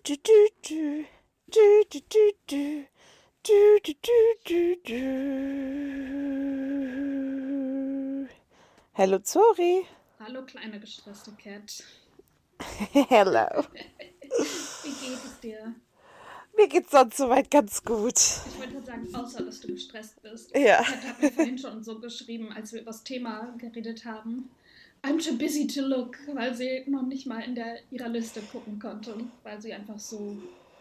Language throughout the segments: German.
du, du, du. Du, du, du, du. Du, du, du, du, du. Hallo Zori. Hallo, kleine gestresste Cat. Hello. Wie geht es dir? Mir geht's sonst soweit ganz gut. Ich wollte gerade sagen, außer dass du gestresst bist. Ja. Cat hat mir vorhin schon so geschrieben, als wir über das Thema geredet haben. I'm too busy to look, weil sie noch nicht mal in ihrer Liste gucken konnte, weil sie einfach so.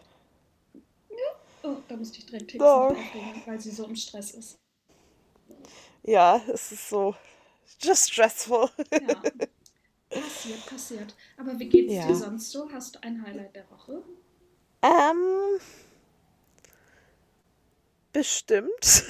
Oh, da musste ich direkt Hicks noch Oh. aufregen, weil sie so im Stress ist. Ja, es ist so just stressful. Ja, passiert, passiert. Aber wie geht's dir Ja. sonst so? Hast du ein Highlight der Woche? Ähm, bestimmt.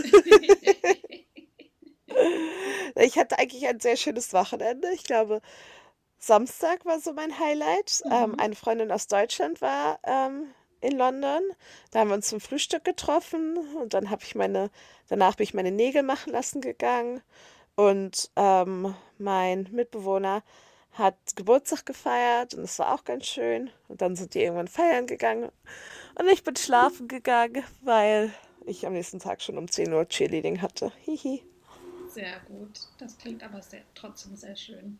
Ich hatte eigentlich ein sehr schönes Wochenende. Ich glaube, Samstag war so mein Highlight. Mhm. Eine Freundin aus Deutschland war in London. Da haben wir uns zum Frühstück getroffen und danach bin ich meine Nägel machen lassen gegangen. Und mein Mitbewohner hat Geburtstag gefeiert und das war auch ganz schön. Und dann sind die irgendwann feiern gegangen und ich bin schlafen gegangen, weil ich am nächsten Tag schon um 10 Uhr Cheerleading hatte. Hihi. Sehr gut. Das klingt aber trotzdem sehr schön.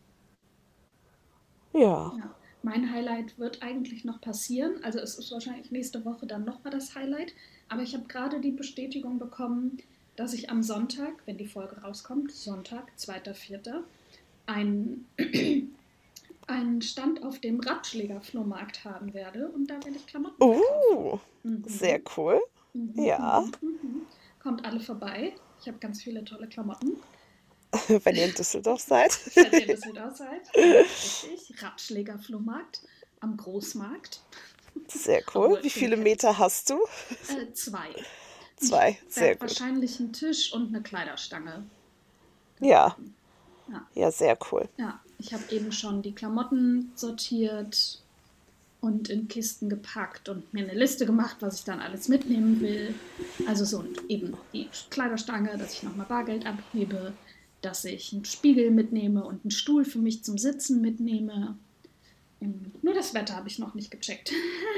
Ja. Ja, mein Highlight wird eigentlich noch passieren. Also es ist wahrscheinlich nächste Woche dann nochmal das Highlight. Aber ich habe gerade die Bestätigung bekommen, dass ich am Sonntag, wenn die Folge rauskommt, Sonntag, 2.4., einen, einen Stand auf dem Ratschläger-Flohmarkt haben werde. Und da werde ich Klamotten verkaufen. Uh, sehr Mhm. cool. Mhm, Ja, mhm, mhm. Kommt alle vorbei. Ich habe ganz viele tolle Klamotten. wenn ihr in Düsseldorf seid. Falls ihr in Düsseldorf seid, ja, richtig. Ratschläger-Flohmarkt am Großmarkt. Sehr cool. Obwohl, Wie den viele kennt. Meter hast du? Zwei. Und ich Zwei. Sehr werde gut. wahrscheinlich einen Tisch und eine Kleiderstange da Ja, haben. Ja, ja, sehr cool. ja. Ich habe eben schon die Klamotten sortiert und in Kisten gepackt und mir eine Liste gemacht, was ich dann alles mitnehmen will. Also so und eben die Kleiderstange, dass ich nochmal Bargeld abhebe, dass ich einen Spiegel mitnehme und einen Stuhl für mich zum Sitzen mitnehme. Nur das Wetter habe ich noch nicht gecheckt.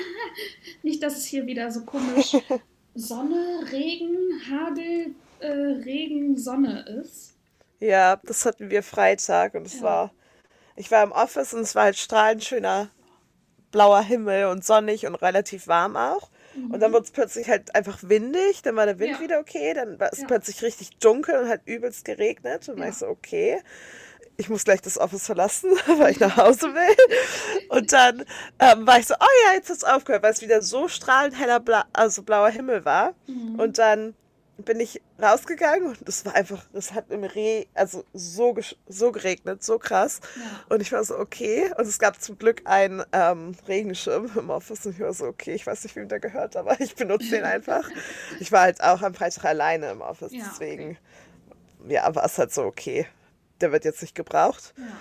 Nicht, dass es hier wieder so komisch Sonne, Regen, Hagel, Regen, Sonne ist. Ja, das hatten wir Freitag und Ja. ich war im Office und es war halt strahlend schöner blauer Himmel und sonnig und relativ warm auch. Und dann Mhm. wurde es plötzlich halt einfach windig, dann war der Wind Ja, wieder okay, dann war es ja, plötzlich richtig dunkel und hat übelst geregnet. Und war ich ja. so, okay, ich muss gleich das Office verlassen, weil ich nach Hause will. Und dann war ich so, oh ja, jetzt hat's aufgehört, weil es wieder so strahlend heller, also blauer Himmel war. Mhm. Und dann bin ich rausgegangen und es war einfach, es hat also so geregnet, so krass. Ja. Und ich war so, okay. Und es gab zum Glück einen Regenschirm im Office und ich war so, okay, ich weiß nicht, wem der gehört, aber ich benutze den einfach. Ich war halt auch am Freitag alleine im Office, Ja, okay. deswegen, ja, war es halt so, okay. Der wird jetzt nicht gebraucht. Ja.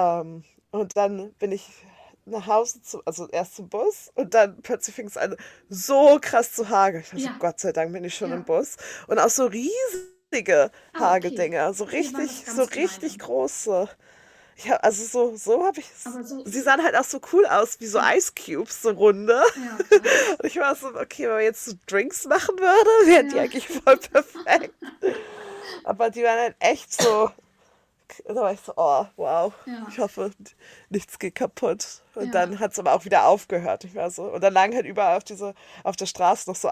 Und dann bin ich nach Hause, also erst zum Bus und dann plötzlich fing es an, so krass zu hageln. Ich war so, Ja, Gott sei Dank bin ich schon im ja. Bus. Und auch so riesige Ah, okay. Hagedinger, Hier waren das so ganz richtig kleine. große. Also so habe ich es. Aber so, Sie sahen halt auch so cool aus, wie so ja. Ice Cubes, so runde. Ja, krass. Und ich war so, okay, wenn man jetzt so Drinks machen würde, wären die Ja. eigentlich voll perfekt. Aber die waren halt echt so, da war ich so, oh, wow. Ja. Ich hoffe, nichts geht kaputt. Und Ja. dann hat es aber auch wieder aufgehört. Ich war so. Und dann lagen halt überall auf der Straße noch so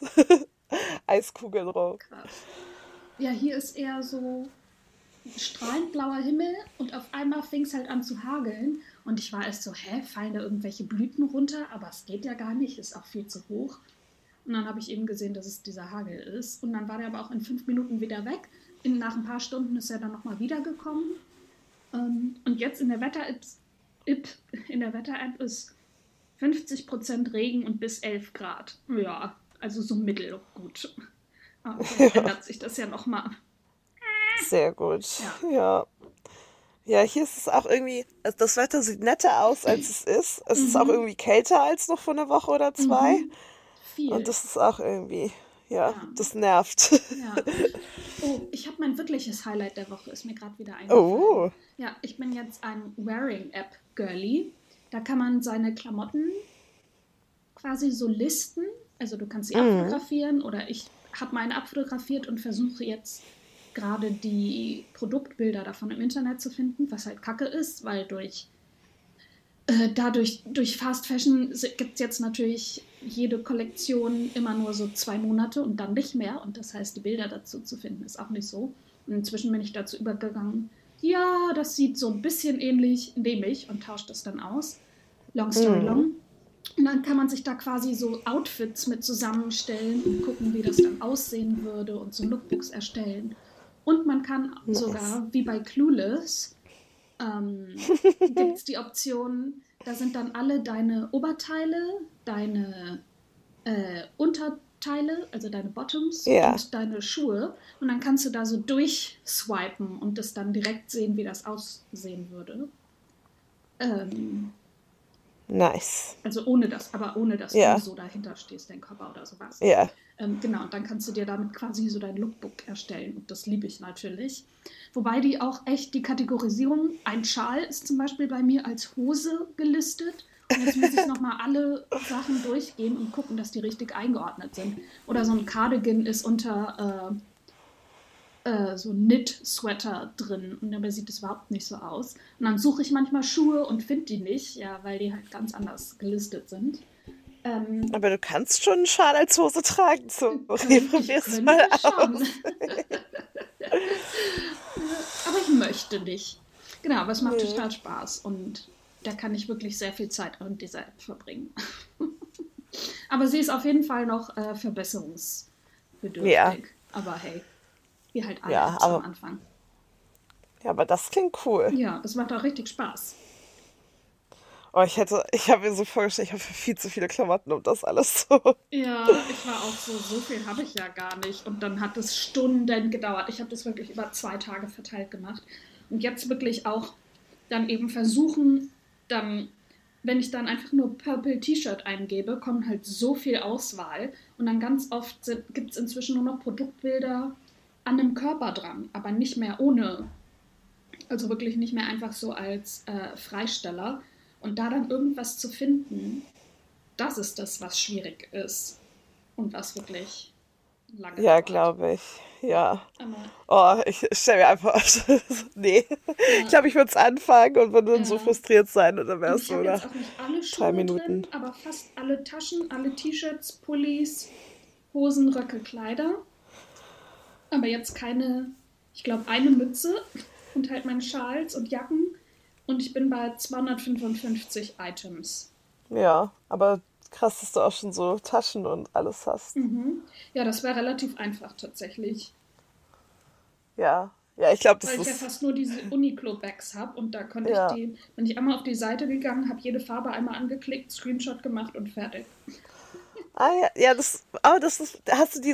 Eiskugeln rum. Krass. Ja, hier ist eher so strahlend blauer Himmel und auf einmal fing es halt an zu hageln. Und ich war erst so, hä, fallen da irgendwelche Blüten runter? Aber es geht ja gar nicht, ist auch viel zu hoch. Und dann habe ich eben gesehen, dass es dieser Hagel ist. Und dann war der aber auch in 5 Minuten wieder weg. Nach ein paar Stunden ist er dann nochmal wiedergekommen. Und jetzt in der Wetter-App ist 50% Regen und bis 11 Grad. Ja, also so mittelgut. Aber vielleicht ändert sich das ja nochmal. Sehr gut. Ja. Ja. Ja, hier ist es auch irgendwie, also das Wetter sieht netter aus, als es ist. Es ist auch Mhm. irgendwie kälter als noch vor einer Woche oder zwei. Mhm. Und Viel. das ist auch irgendwie, ja, Ja. das nervt. Ja. Oh, ich habe mein wirkliches Highlight der Woche, ist mir gerade wieder eingefallen. Oh, Ja, ich bin jetzt ein Wearing-App-Girlie. Da kann man seine Klamotten quasi so Listen. Also du kannst sie Mhm. abfotografieren oder ich habe meine abfotografiert und versuche jetzt gerade die Produktbilder davon im Internet zu finden, was halt kacke ist, weil durch Fast Fashion gibt es jetzt natürlich jede Kollektion immer nur so 2 Monate und dann nicht mehr. Und das heißt, die Bilder dazu zu finden, ist auch nicht so. Und inzwischen bin ich dazu übergegangen, ja, das sieht so ein bisschen ähnlich, nehme ich und tausche das dann aus. Long story Mhm. long. Und dann kann man sich da quasi so Outfits mit zusammenstellen und gucken, wie das dann aussehen würde und so Lookbooks erstellen. Und man kann Nice. sogar, wie bei Clueless, gibt es die Option, da sind dann alle deine Oberteile, deine Unterteile, also deine Bottoms Ja, und deine Schuhe. Und dann kannst du da so durchswipen und das dann direkt sehen, wie das aussehen würde. Ähm, nice. aber ohne dass du Ja, so dahinter stehst, dein Körper oder sowas. ja. Genau, und dann kannst du dir damit quasi so dein Lookbook erstellen. Und das liebe ich natürlich. Wobei die auch echt die Kategorisierung, ein Schal ist zum Beispiel bei mir als Hose gelistet. Und jetzt muss ich nochmal alle Sachen durchgehen und gucken, dass die richtig eingeordnet sind. Oder so ein Cardigan ist unter so Knit-Sweater drin und dabei sieht es überhaupt nicht so aus. Und dann suche ich manchmal Schuhe und finde die nicht, ja, weil die halt ganz anders gelistet sind. Ähm, Aber du kannst schon einen Schal als Hose tragen, sorry, ich probier's könnte mal schon, aus. aber ich möchte nicht. Genau, aber es macht Nee. total Spaß und da kann ich wirklich sehr viel Zeit an dieser App verbringen. Aber sie ist auf jeden Fall noch Ja, verbesserungsbedürftig. Aber hey, wie halt alle ja, Apps am aber, Anfang. ja, aber das klingt cool. Ja, das macht auch richtig Spaß. Oh, ich habe mir so vorgestellt, ich habe viel zu viele Klamotten und das alles so. Ja, ich war auch so, so viel habe ich ja gar nicht. Und dann hat es Stunden gedauert. Ich habe das wirklich über 2 Tage verteilt gemacht. Und jetzt wirklich auch dann eben versuchen, dann, wenn ich dann einfach nur Purple T-Shirt eingebe, kommt halt so viel Auswahl. Und dann ganz oft gibt es inzwischen nur noch Produktbilder an einem Körper dran, aber nicht mehr ohne, also wirklich nicht mehr einfach so als Freisteller. Und da dann irgendwas zu finden, das ist das, was schwierig ist und was wirklich lange Ja, dauert. glaube ich. Ja, Ja. aber Oh, ich stelle mir einfach. Nee. Ich ja, glaube, ich würde es anfangen und würde dann so ja. frustriert sein und dann wäre Und es ich so habe jetzt nach auch nicht alle 3 Minuten. Schuhe drin, aber fast alle Taschen, alle T-Shirts, Pullis, Hosen, Röcke, Kleider. Aber jetzt keine, ich glaube, eine Mütze und halt meine Schals und Jacken. Und ich bin bei 255 Items. Ja, aber krass, dass du auch schon so Taschen und alles hast. Mhm. Ja, das wäre relativ einfach tatsächlich. Ja. Ja, ich glaube, das Weil ich ja ist. fast nur diese Uniqlo-Bags habe und da konnte ich Ja. die, bin ich einmal auf die Seite gegangen, habe jede Farbe einmal angeklickt, Screenshot gemacht und fertig. Ah ja, ja, das ist. Hast du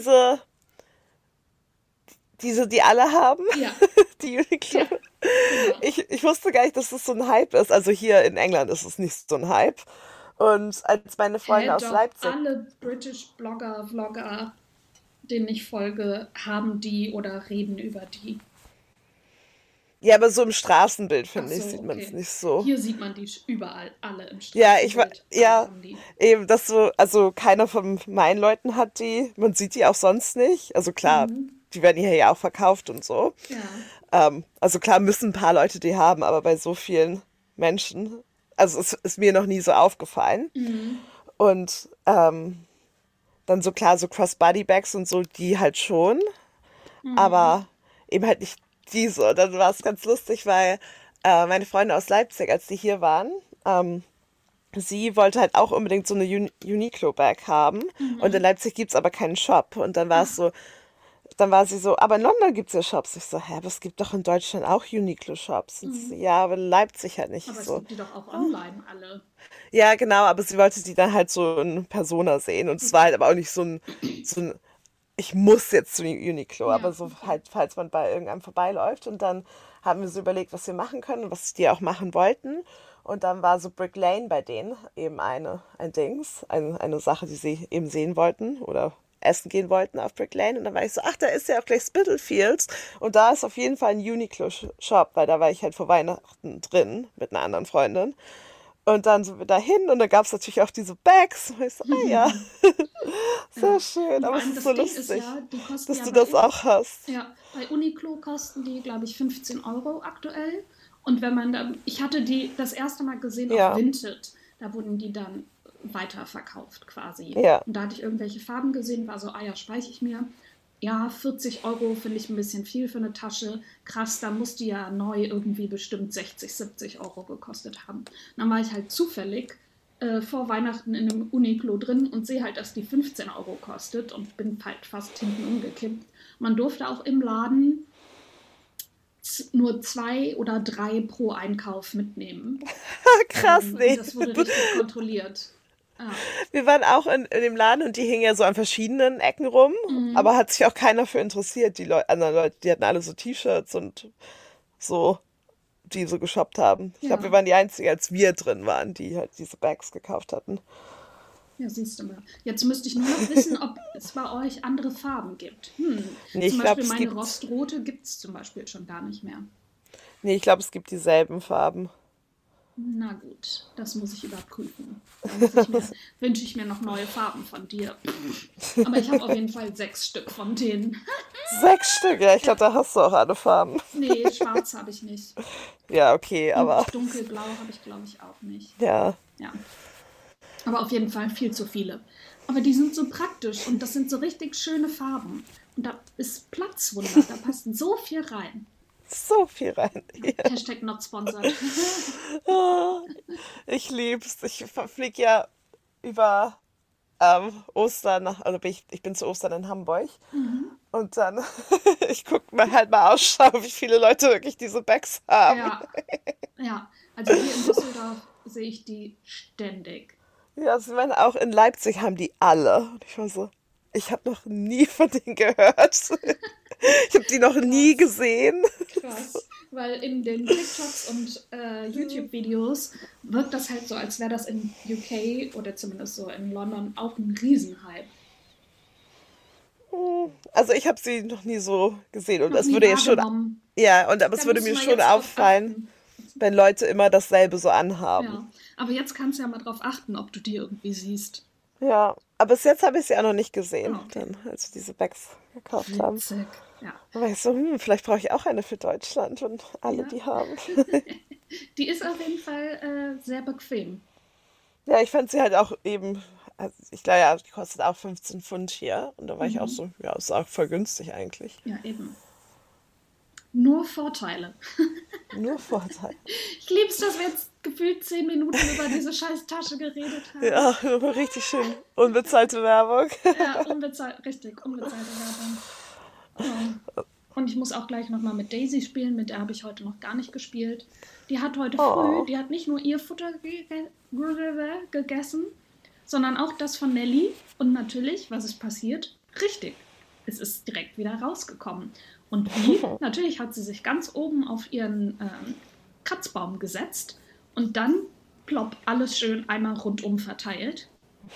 diese, die alle haben? Ja, Die Uniqlo? ja, genau. Ich wusste gar nicht, dass das so ein Hype ist. Also hier in England ist es nicht so ein Hype. Und als meine Freunde Hä, aus doch, Leipzig. alle British Blogger, Vlogger, denen ich folge, haben die oder reden über die. Ja, aber so im Straßenbild, Ach finde ich, so, sieht man es okay. nicht so. Hier sieht man die überall, alle im Ja, Straßenbild. Alle ja, haben die. eben, das so, also keiner von meinen Leuten hat die. Man sieht die auch sonst nicht. Also klar, Mhm. die werden hier ja auch verkauft und so. Ja. Also klar müssen ein paar Leute die haben, aber bei so vielen Menschen, also es ist mir noch nie so aufgefallen. Mhm. Und dann so klar, so Crossbody-Bags und so, die halt schon, Mhm. aber eben halt nicht diese. Und dann war es ganz lustig, weil meine Freunde aus Leipzig, als die hier waren, sie wollte halt auch unbedingt so eine Uniqlo-Bag haben. Und in Mhm. Leipzig gibt's aber keinen Shop. Und dann war es Ah, so, dann war sie so, aber in London gibt's ja Shops. Ich so, hä, aber es gibt doch in Deutschland auch Uniqlo-Shops. Und sie so, mhm. ja, aber in Leipzig halt nicht. Ich Aber es so, gibt die doch auch online alle. ja, genau, aber sie wollte die dann halt so in Persona sehen. Und es war halt Okay. aber auch nicht so ein ich muss jetzt zu Uniqlo, aber Ja, so okay. halt, falls man bei irgendeinem vorbeiläuft. Und dann haben wir so überlegt, was wir machen können und was die auch machen wollten. Und dann war so Brick Lane bei denen eben ein Dings, eine Sache, die sie eben sehen wollten oder essen gehen wollten auf Brick Lane. Und dann war ich so, ach, da ist ja auch gleich Spitalfields. Und da ist auf jeden Fall ein Uniqlo-Shop, weil da war ich halt vor Weihnachten drin mit einer anderen Freundin. Und dann sind wir dahin und dann gab es natürlich auch diese Bags. Und ich so, ja, sehr Ja. schön. Und vor Aber es allem ist so das Ding ist lustig, ja, die kosten dass ja du das auch hast. Ja, bei Uniqlo kosten die, glaube ich, 15 € aktuell. Und wenn man dann, ich hatte die das erste Mal gesehen auf Ja, Vinted, da wurden die dann weiterverkauft quasi. ja. Und da hatte ich irgendwelche Farben gesehen, war so, ah ja, speichere ich mir. Ja, 40 € finde ich ein bisschen viel für eine Tasche. Krass, da muss die ja neu irgendwie bestimmt 60, 70 € gekostet haben. Dann war ich halt zufällig vor Weihnachten in einem Uniqlo drin und sehe halt, dass die 15 € kostet und bin halt fast hinten umgekippt. Man durfte auch im Laden nur 2 oder 3 pro Einkauf mitnehmen. Krass, Und nee. das wurde richtig kontrolliert. Ja. Wir waren auch in dem Laden und die hingen ja so an verschiedenen Ecken rum, Mhm. aber hat sich auch keiner für interessiert. Die anderen Leute, die hatten alle so T-Shirts und so, die so geshoppt haben. Ich glaube, wir Ja, waren die Einzigen, als wir drin waren, die halt diese Bags gekauft hatten. ja, siehst du mal. Jetzt müsste ich nur noch wissen, ob es bei euch andere Farben gibt. Nee, Zum ich glaube, Beispiel es meine gibt, Rostrote gibt es zum Beispiel schon gar nicht mehr. nee, ich glaube, es gibt dieselben Farben. Na gut, das muss ich überprüfen. Wünsche ich mir noch neue Farben von dir. Aber ich habe auf jeden Fall 6 Stück von denen. 6 Stück, ja, ich glaube, Ja, da hast du auch alle Farben. nee, schwarz habe ich nicht. Ja, okay, aber Und dunkelblau habe ich, glaube ich, auch nicht. ja. Ja, aber auf jeden Fall viel zu viele. Aber die sind so praktisch und das sind so richtig schöne Farben. Und da ist Platzwunder, da passt so viel rein. So viel rein. Ja, Hashtag not sponsored. Ja. Ich lieb's. Ich fliege ja über Ostern nach, also ich bin zu Ostern in Hamburg. Mhm. Und dann, ich gucke mir halt mal Ausschau, wie viele Leute wirklich diese Bags haben. Ja, ja. Also hier in Düsseldorf sehe ich die ständig. Ja, sie meinen auch in Leipzig haben die alle. Und ich war so, ich habe noch nie von denen gehört. Ich habe die noch nie Krass. gesehen. Krass, weil in den TikToks und YouTube-Videos wirkt das halt so, als wäre das in UK oder zumindest so in London auch ein Riesenhype. Also ich habe sie noch nie so gesehen. Und Noch es nie würde ja schon, wahrgenommen. ja, und aber Da es würde musst du mir mal schon jetzt drauf auffallen, achten. wenn Leute immer dasselbe so anhaben. Ja, aber jetzt kannst du ja mal drauf achten, ob du die irgendwie siehst. Ja, aber bis jetzt habe ich sie auch noch nicht gesehen, Ah, okay. dann, als wir diese Bags gekauft haben. Witzig. Ja, Da war ich so, vielleicht brauche ich auch eine für Deutschland, wenn alle ja. die haben. Die ist auf jeden Fall sehr bequem. Ja, ich fand sie halt auch eben, also ich glaube ja, die kostet auch 15 Pfund hier. Und da war ich auch Mhm. so, ja, ist auch voll günstig eigentlich. Ja, eben. Nur Vorteile. Nur Vorteil. Ich liebe es, dass wir jetzt gefühlt 10 Minuten über diese scheiß Tasche geredet haben. Ja, aber richtig schön. Unbezahlte Werbung. Ja, richtig, unbezahlte Werbung. Oh. Und ich muss auch gleich nochmal mit Daisy spielen, mit der habe ich heute noch gar nicht gespielt. Die hat heute früh, Oh. die hat nicht nur ihr Futter gegessen, sondern auch das von Nelly. Und natürlich, was ist passiert? Richtig, es ist direkt wieder rausgekommen. Und wie? Natürlich hat sie sich ganz oben auf ihren Kratzbaum gesetzt und dann plopp alles schön einmal rundum verteilt.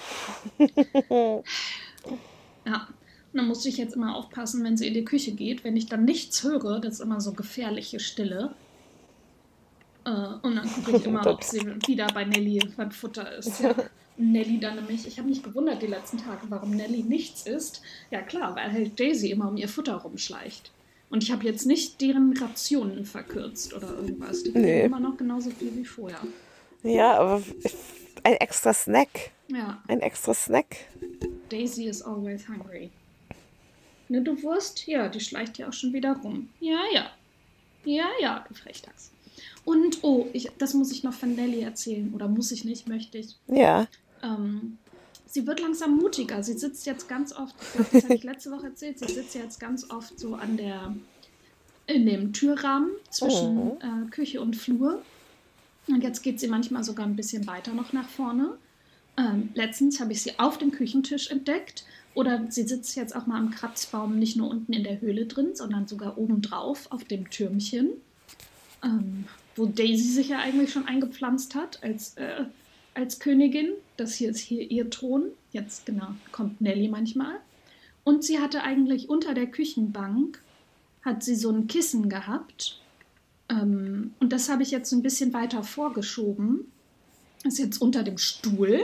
Ja, und dann musste ich jetzt immer aufpassen, wenn sie in die Küche geht. Wenn ich dann nichts höre, das ist immer so gefährliche Stille. Und dann gucke ich immer, Dann, ob sie wieder bei Nelly beim Futter ist. Ja. Und Nelly dann nämlich, ich habe mich gewundert die letzten Tage, warum Nelly nichts isst. Ja klar, weil halt Daisy immer um ihr Futter rumschleicht. Und ich habe jetzt nicht deren Rationen verkürzt oder irgendwas. Die kriegen nee. immer noch genauso viel wie vorher. Ja, aber ein extra Snack. Ja, Ein extra Snack. Daisy is always hungry. Ne, du Wurst? Ja, die schleicht ja auch schon wieder rum. Ja, ja. Ja, ja, du Frechdachs. Und, oh, das muss ich noch von Nelly erzählen. Oder muss ich nicht, möchte ich. Ja. Sie wird langsam mutiger. Sie sitzt jetzt ganz oft, ich glaube, das habe ich letzte Woche erzählt, sie sitzt jetzt ganz oft so in dem Türrahmen zwischen Küche und Flur. Und jetzt geht sie manchmal sogar ein bisschen weiter noch nach vorne. Letztens habe ich sie auf dem Küchentisch entdeckt. Oder sie sitzt jetzt auch mal am Kratzbaum, nicht nur unten in der Höhle drin, sondern sogar oben drauf auf dem Türmchen, wo Daisy sich ja eigentlich schon eingepflanzt hat als Königin. Das hier ist hier ihr Thron. Jetzt genau kommt Nelly manchmal. Und sie hatte eigentlich unter der Küchenbank, hat sie so ein Kissen gehabt. Und das habe ich jetzt so ein bisschen weiter vorgeschoben, Ist jetzt unter dem Stuhl,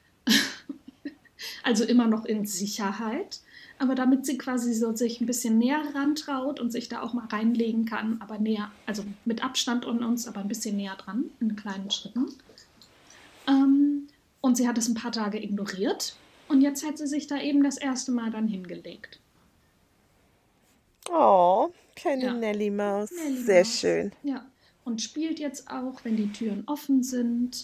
also immer noch in Sicherheit. Aber damit sie quasi so sich ein bisschen näher rantraut und sich da auch mal reinlegen kann, aber näher, also mit Abstand von uns, aber ein bisschen näher dran, in kleinen Schritten. Und sie hat es ein paar Tage ignoriert und jetzt hat sie sich da eben das erste Mal dann hingelegt. Oh, kleine Ja, Nelly-Maus. Nelly Sehr Maus. schön. Ja. Und spielt jetzt auch, wenn die Türen offen sind.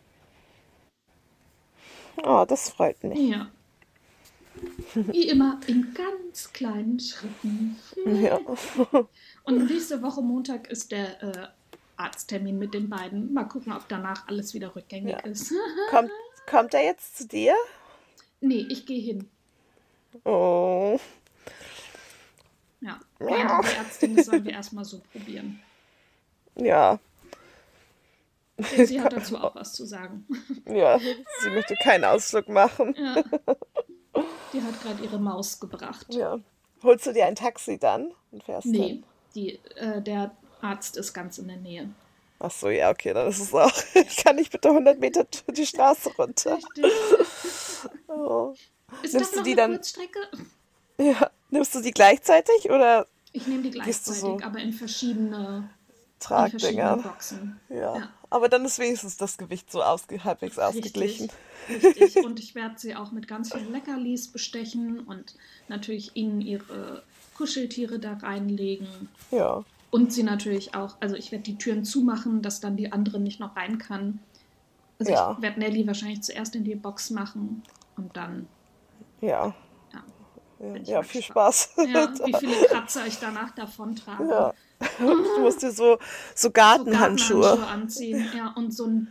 Oh, das freut mich. Ja. Wie immer in ganz kleinen Schritten. Ja. Und nächste Woche Montag ist der Arzttermin mit den beiden. Mal gucken, ob danach alles wieder rückgängig Ja. ist. Kommt, kommt er jetzt zu dir? Nee, ich gehe hin. Oh. Ja, meinte die Ärztin, das sollen wir erstmal so probieren. Ja. Ja, sie hat dazu auch was zu sagen. Ja, sie möchte keinen Ausflug machen. Ja, die hat gerade ihre Maus gebracht. Ja. Holst du dir ein Taxi dann und fährst Nee, hin? der Arzt ist ganz in der Nähe. Ach so, ja, okay, dann ist es auch. Ja, Ich kann nicht bitte 100 Meter die Straße runter. richtig. Oh. Ist doch Nimmst du noch die eine dann, Kurzstrecke? ja, nimmst du die gleichzeitig oder Ich nehme die gehst du gleichzeitig, so aber in verschiedene Tragdingern? Boxen. Ja. Ja, Aber dann ist wenigstens das Gewicht so halbwegs ausgeglichen. richtig, richtig. Und ich werde sie auch mit ganz vielen Leckerlis bestechen und natürlich ihnen ihre Kuscheltiere da reinlegen. Ja, Und sie natürlich auch, also ich werde die Türen zumachen, dass dann die andere nicht noch rein kann. Also ich ja, werde Nelly wahrscheinlich zuerst in die Box machen und dann, ja, ja, ja, bin ich ja, mal viel gespannt. Spaß. Ja, wie viele Kratzer ich danach davon trage. Ja. Du musst dir so So Gartenhandschuhe. Gartenhandschuhe anziehen, ja, und so ein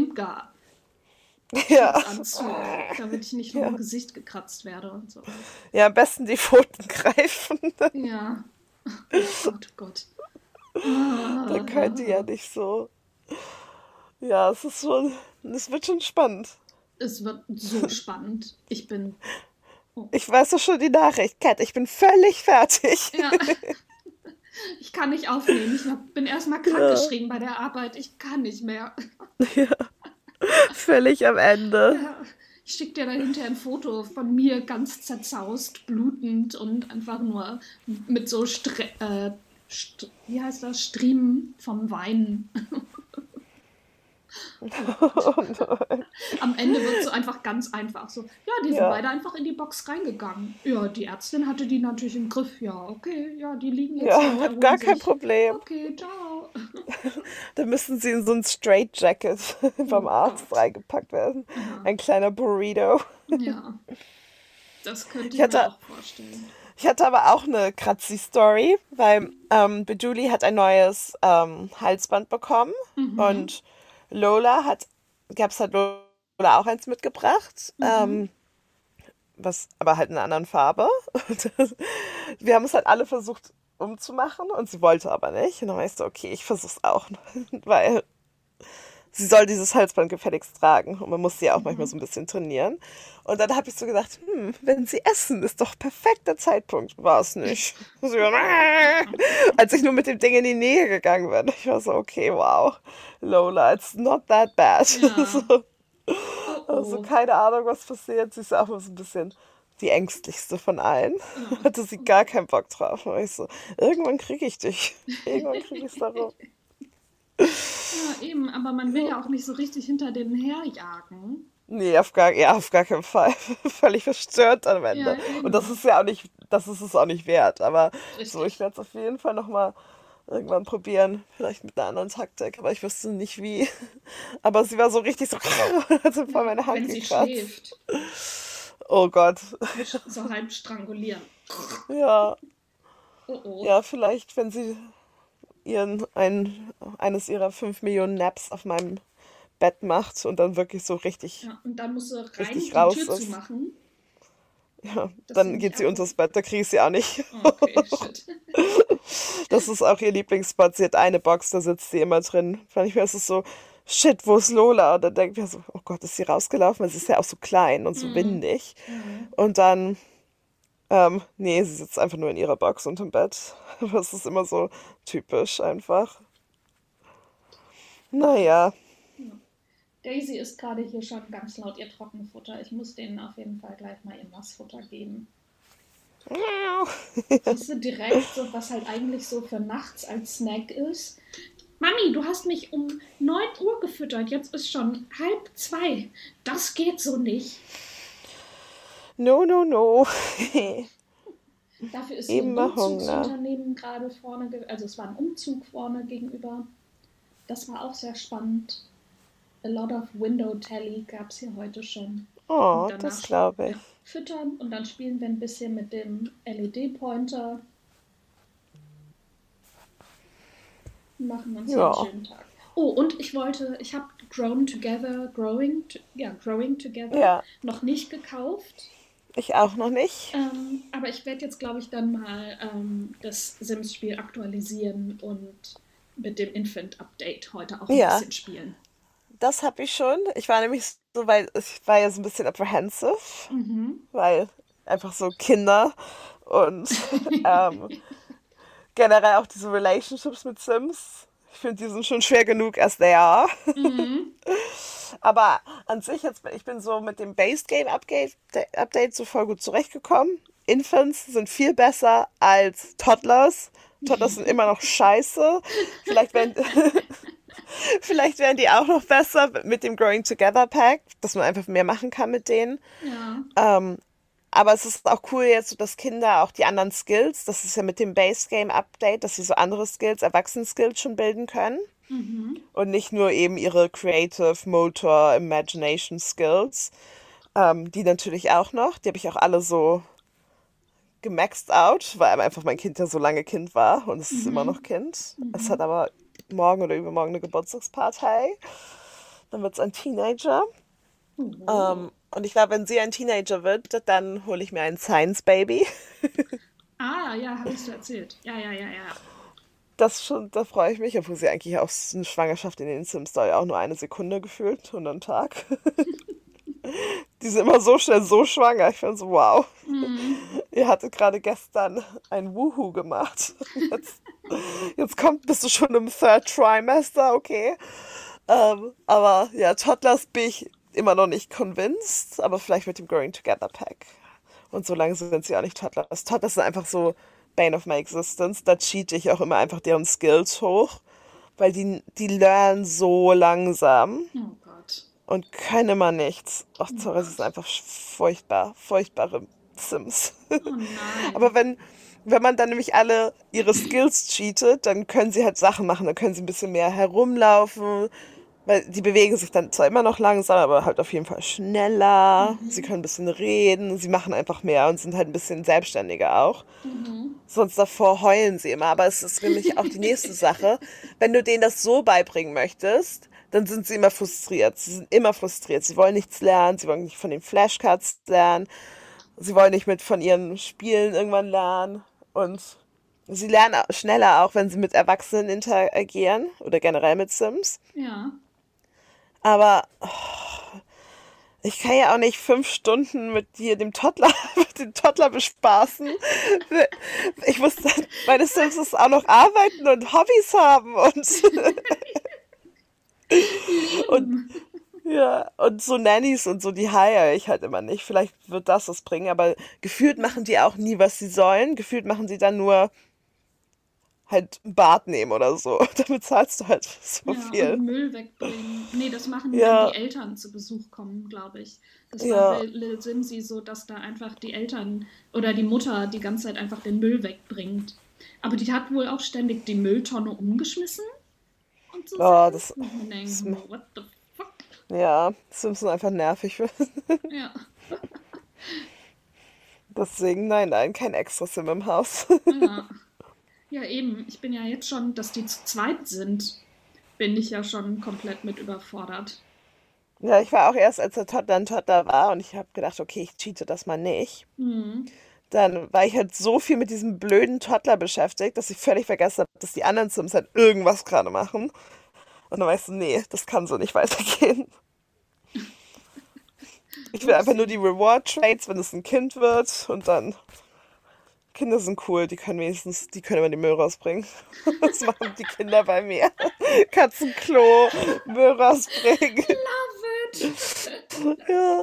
Ja, Imker-Schutzanzug, damit ich nicht noch im ja. Gesicht gekratzt werde und sowas. Ja, am besten die Pfoten greifen. Ja, oh Gott, oh Gott. Da können die ja nicht so. Ja, es wird schon spannend. Es wird so spannend. Oh, Ich weiß doch schon die Nachricht, Kat, ich bin völlig fertig. ja, ich kann nicht aufnehmen. Ich bin erstmal Ja, krankgeschrieben bei der Arbeit. Ich kann nicht mehr. völlig am Ende. Ja, ich schicke dir dann hinterher ein Foto von mir ganz zerzaust, blutend und einfach nur mit so wie heißt das? Striemen vom Weinen. Oh Gott. Oh nein. Am Ende wird es so einfach ganz einfach so. Ja, die sind Ja, beide einfach in die Box reingegangen. Ja, die Ärztin hatte die natürlich im Griff. Ja, okay, ja, die liegen jetzt hier ja, und hat erholen gar kein sich. Problem. Okay, ciao. Da müssen sie in so ein Straitjacket vom Oh Arzt Gott. reingepackt werden. Aha. Ein kleiner Burrito. Ja, das könnte Ich ich mir hatte, auch vorstellen. ich hatte aber auch eine Kratzi-Story, weil Bejuli hat ein neues Halsband bekommen Mhm. und gab's halt Lola auch eins mitgebracht, Mhm. was aber halt in einer anderen Farbe. Und wir haben es halt alle versucht umzumachen und sie wollte aber nicht. Und dann weißt du, okay, ich versuch's auch, weil sie soll dieses Halsband gefälligst tragen und man muss sie ja auch manchmal Mhm. so ein bisschen trainieren. Und dann habe ich so gedacht, wenn sie essen, ist doch perfekter Zeitpunkt. War es nicht. So, als ich nur mit dem Ding in die Nähe gegangen bin, ich war so, okay, wow, Lola, it's not that bad. Ja. So, Oh also oh. keine Ahnung, was passiert. Sie ist auch mal so ein bisschen die ängstlichste von allen. Ja. Hatte sie gar keinen Bock drauf. Und ich so, irgendwann kriege ich dich. Irgendwann kriege ich es darum. Ja, eben, aber man will ja auch nicht so richtig hinter denen herjagen. Nee, auf gar keinen Fall. Völlig verstört am Ja, Ende. Und das eben. ist ja auch nicht, das ist es auch nicht wert. Aber so, ich Richtig. werde es auf jeden Fall nochmal irgendwann probieren. Vielleicht mit einer anderen Taktik, aber ich wüsste nicht wie. Aber sie war so richtig so, hat so vor Ja, meine Hand wenn sie gekratzt. schläft, Oh Gott. so halb strangulieren. Ja, Oh oh. ja, vielleicht, wenn sie eines ihrer 5 Millionen Naps auf meinem Bett macht und dann wirklich so richtig, Ja, und dann musst du rein richtig die raus Tür ist. zumachen, Ja, dass sie dann nicht geht sie unters abhaut. Bett, da kriege ich sie auch nicht. Oh, okay, shit. Das ist auch ihr Lieblingsspot. Sie hat eine Box, da sitzt sie immer drin. Manchmal ist es so, shit, wo ist Lola? Und dann denkt man so, oh Gott, ist sie rausgelaufen? Weil sie ist ja auch so klein und so Mhm. windig. Mhm. Und dann, nee, sie sitzt einfach nur in ihrer Box unterm Bett. Das ist immer so typisch einfach. Ach ja. Naja, Ja. Daisy isst gerade hier schon ganz laut ihr Trockenfutter. Ich muss denen auf jeden Fall gleich mal ihr Nassfutter geben. Miau. Siehst du direkt so, was halt eigentlich so für nachts als Snack ist. Mami, du hast mich um 9 Uhr gefüttert. Jetzt ist schon 1:30. Das geht so nicht. No, no, no. Dafür ist hier ein Immer Hunger. Umzugsunternehmen gerade vorne, also es war ein Umzug vorne gegenüber. Das war auch sehr spannend. A lot of Window Tally gab es hier heute schon. Und Oh, das danach glaube ich. ja, füttern und dann spielen wir ein bisschen mit dem LED-Pointer und machen uns hier einen Ja, schönen Tag. Oh, und ich habe Growing Together ja, noch nicht gekauft. ich auch noch nicht. Aber ich werde jetzt, glaube ich, dann mal das Sims-Spiel aktualisieren und mit dem Infant-Update heute auch ein Ja, bisschen spielen. das habe ich schon. Ich war nämlich so, weil ich war ja so ein bisschen apprehensive, Mhm. weil einfach so Kinder und generell auch diese Relationships mit Sims. Ich finde, die sind schon schwer genug as they are. Mhm. Aber an sich jetzt, ich bin so mit dem Base Game Update so voll gut zurechtgekommen. Infants sind viel besser als Toddlers. Toddlers sind immer noch scheiße. Vielleicht werden, vielleicht werden die auch noch besser mit dem Growing Together Pack, dass man einfach mehr machen kann mit denen. Ja. Ähm, aber es ist auch cool jetzt, so, dass Kinder auch die anderen Skills, das ist ja mit dem Base Game Update, dass sie so andere Skills, Erwachsenen-Skills schon bilden können. Mhm. Und nicht nur eben ihre Creative, Motor, Imagination Skills. Die natürlich auch noch. Die habe ich auch alle so gemaxed out, weil einfach mein Kind ja so lange Kind war und es ist immer noch Mhm. Kind. Es hat Mhm. aber morgen oder übermorgen eine Geburtstagsparty. Dann wird es ein Teenager. Oh. Und ich glaube, wenn sie ein Teenager wird, dann hole ich mir ein Science Baby. Ah, ja, hattest du erzählt. Ja, ja, ja, ja. Das schon, da freue ich mich, obwohl sie eigentlich auch eine Schwangerschaft in den Sims dauert ja auch nur eine Sekunde gefühlt und einen Tag. Die sind immer so schnell so schwanger. Ich bin so, wow. Mhm. Ihr hattet gerade gestern ein Woohoo gemacht. Jetzt, bist du schon im Third Trimester, okay. Aber ja, Toddlers bin ich immer noch nicht convinced, aber vielleicht mit dem Growing Together Pack. Und so lange sind sie auch nicht Toddlers. Toddlers sind einfach so Bane of my Existence. Da cheat ich auch immer einfach deren Skills hoch, weil die lernen so langsam Oh Gott. und können immer nichts. Ach, Oh sorry, es ist Gott. einfach furchtbar, furchtbare Sims. Oh Aber nein. wenn man dann nämlich alle ihre Skills cheatet, dann können sie halt Sachen machen. Dann können sie ein bisschen mehr herumlaufen, weil die bewegen sich dann zwar immer noch langsam, aber halt auf jeden Fall schneller. Sie Mhm. können ein bisschen reden, sie machen einfach mehr und sind halt ein bisschen selbstständiger auch. Mhm. Sonst davor heulen sie immer. Aber es ist nämlich auch die nächste Sache. Wenn du denen das so beibringen möchtest, dann sind sie immer frustriert. Sie sind immer frustriert. Sie wollen nichts lernen, sie wollen nicht von den Flashcards lernen, sie wollen nicht mit von ihren Spielen irgendwann lernen. Und sie lernen schneller auch, wenn sie mit Erwachsenen interagieren oder generell mit Sims. Ja. Aber ich kann ja auch nicht 5 Stunden mit dir, dem Toddler, mit dem Toddler bespaßen. Ich muss dann meine Sims auch noch arbeiten und Hobbys haben und Leben. ja, und so Nannies und so, die hire ich halt immer nicht. Vielleicht wird das was bringen, aber gefühlt machen die auch nie, was sie sollen. Gefühlt machen sie dann nur halt ein Bad nehmen oder so. Damit zahlst du halt so Ja, und viel. Müll wegbringen. Nee, das machen, wenn die Ja, Eltern zu Besuch kommen, glaube ich. Das war ja. bei Little Simsi so, dass da einfach die Eltern oder die Mutter die ganze Zeit einfach den Müll wegbringt. Aber die hat wohl auch ständig die Mülltonne umgeschmissen und so Oh, Sachen. Wo ich mir denke, das, so, what the fuck? ja, Sims sind einfach nervig. Ja, Deswegen, nein, nein, kein extra Sim im Haus. ja. Ja, eben. Ich bin ja jetzt schon, dass die zu zweit sind, bin ich ja schon komplett mit überfordert. Ja, ich war auch erst, als der Toddler ein Toddler war und ich habe gedacht, okay, ich cheate das mal nicht. Mhm. Dann war ich halt so viel mit diesem blöden Toddler beschäftigt, dass ich völlig vergessen habe, dass die anderen Sims halt irgendwas gerade machen. Und dann weißt du, nee, das kann so nicht weitergehen. Ich will einfach nur Upsi. die Reward-Trades, wenn es ein Kind wird. Und dann, Kinder sind cool, die können wenigstens, die können immer den Müll rausbringen. Das machen die Kinder bei mir. Katzenklo, Müll rausbringen. Ja,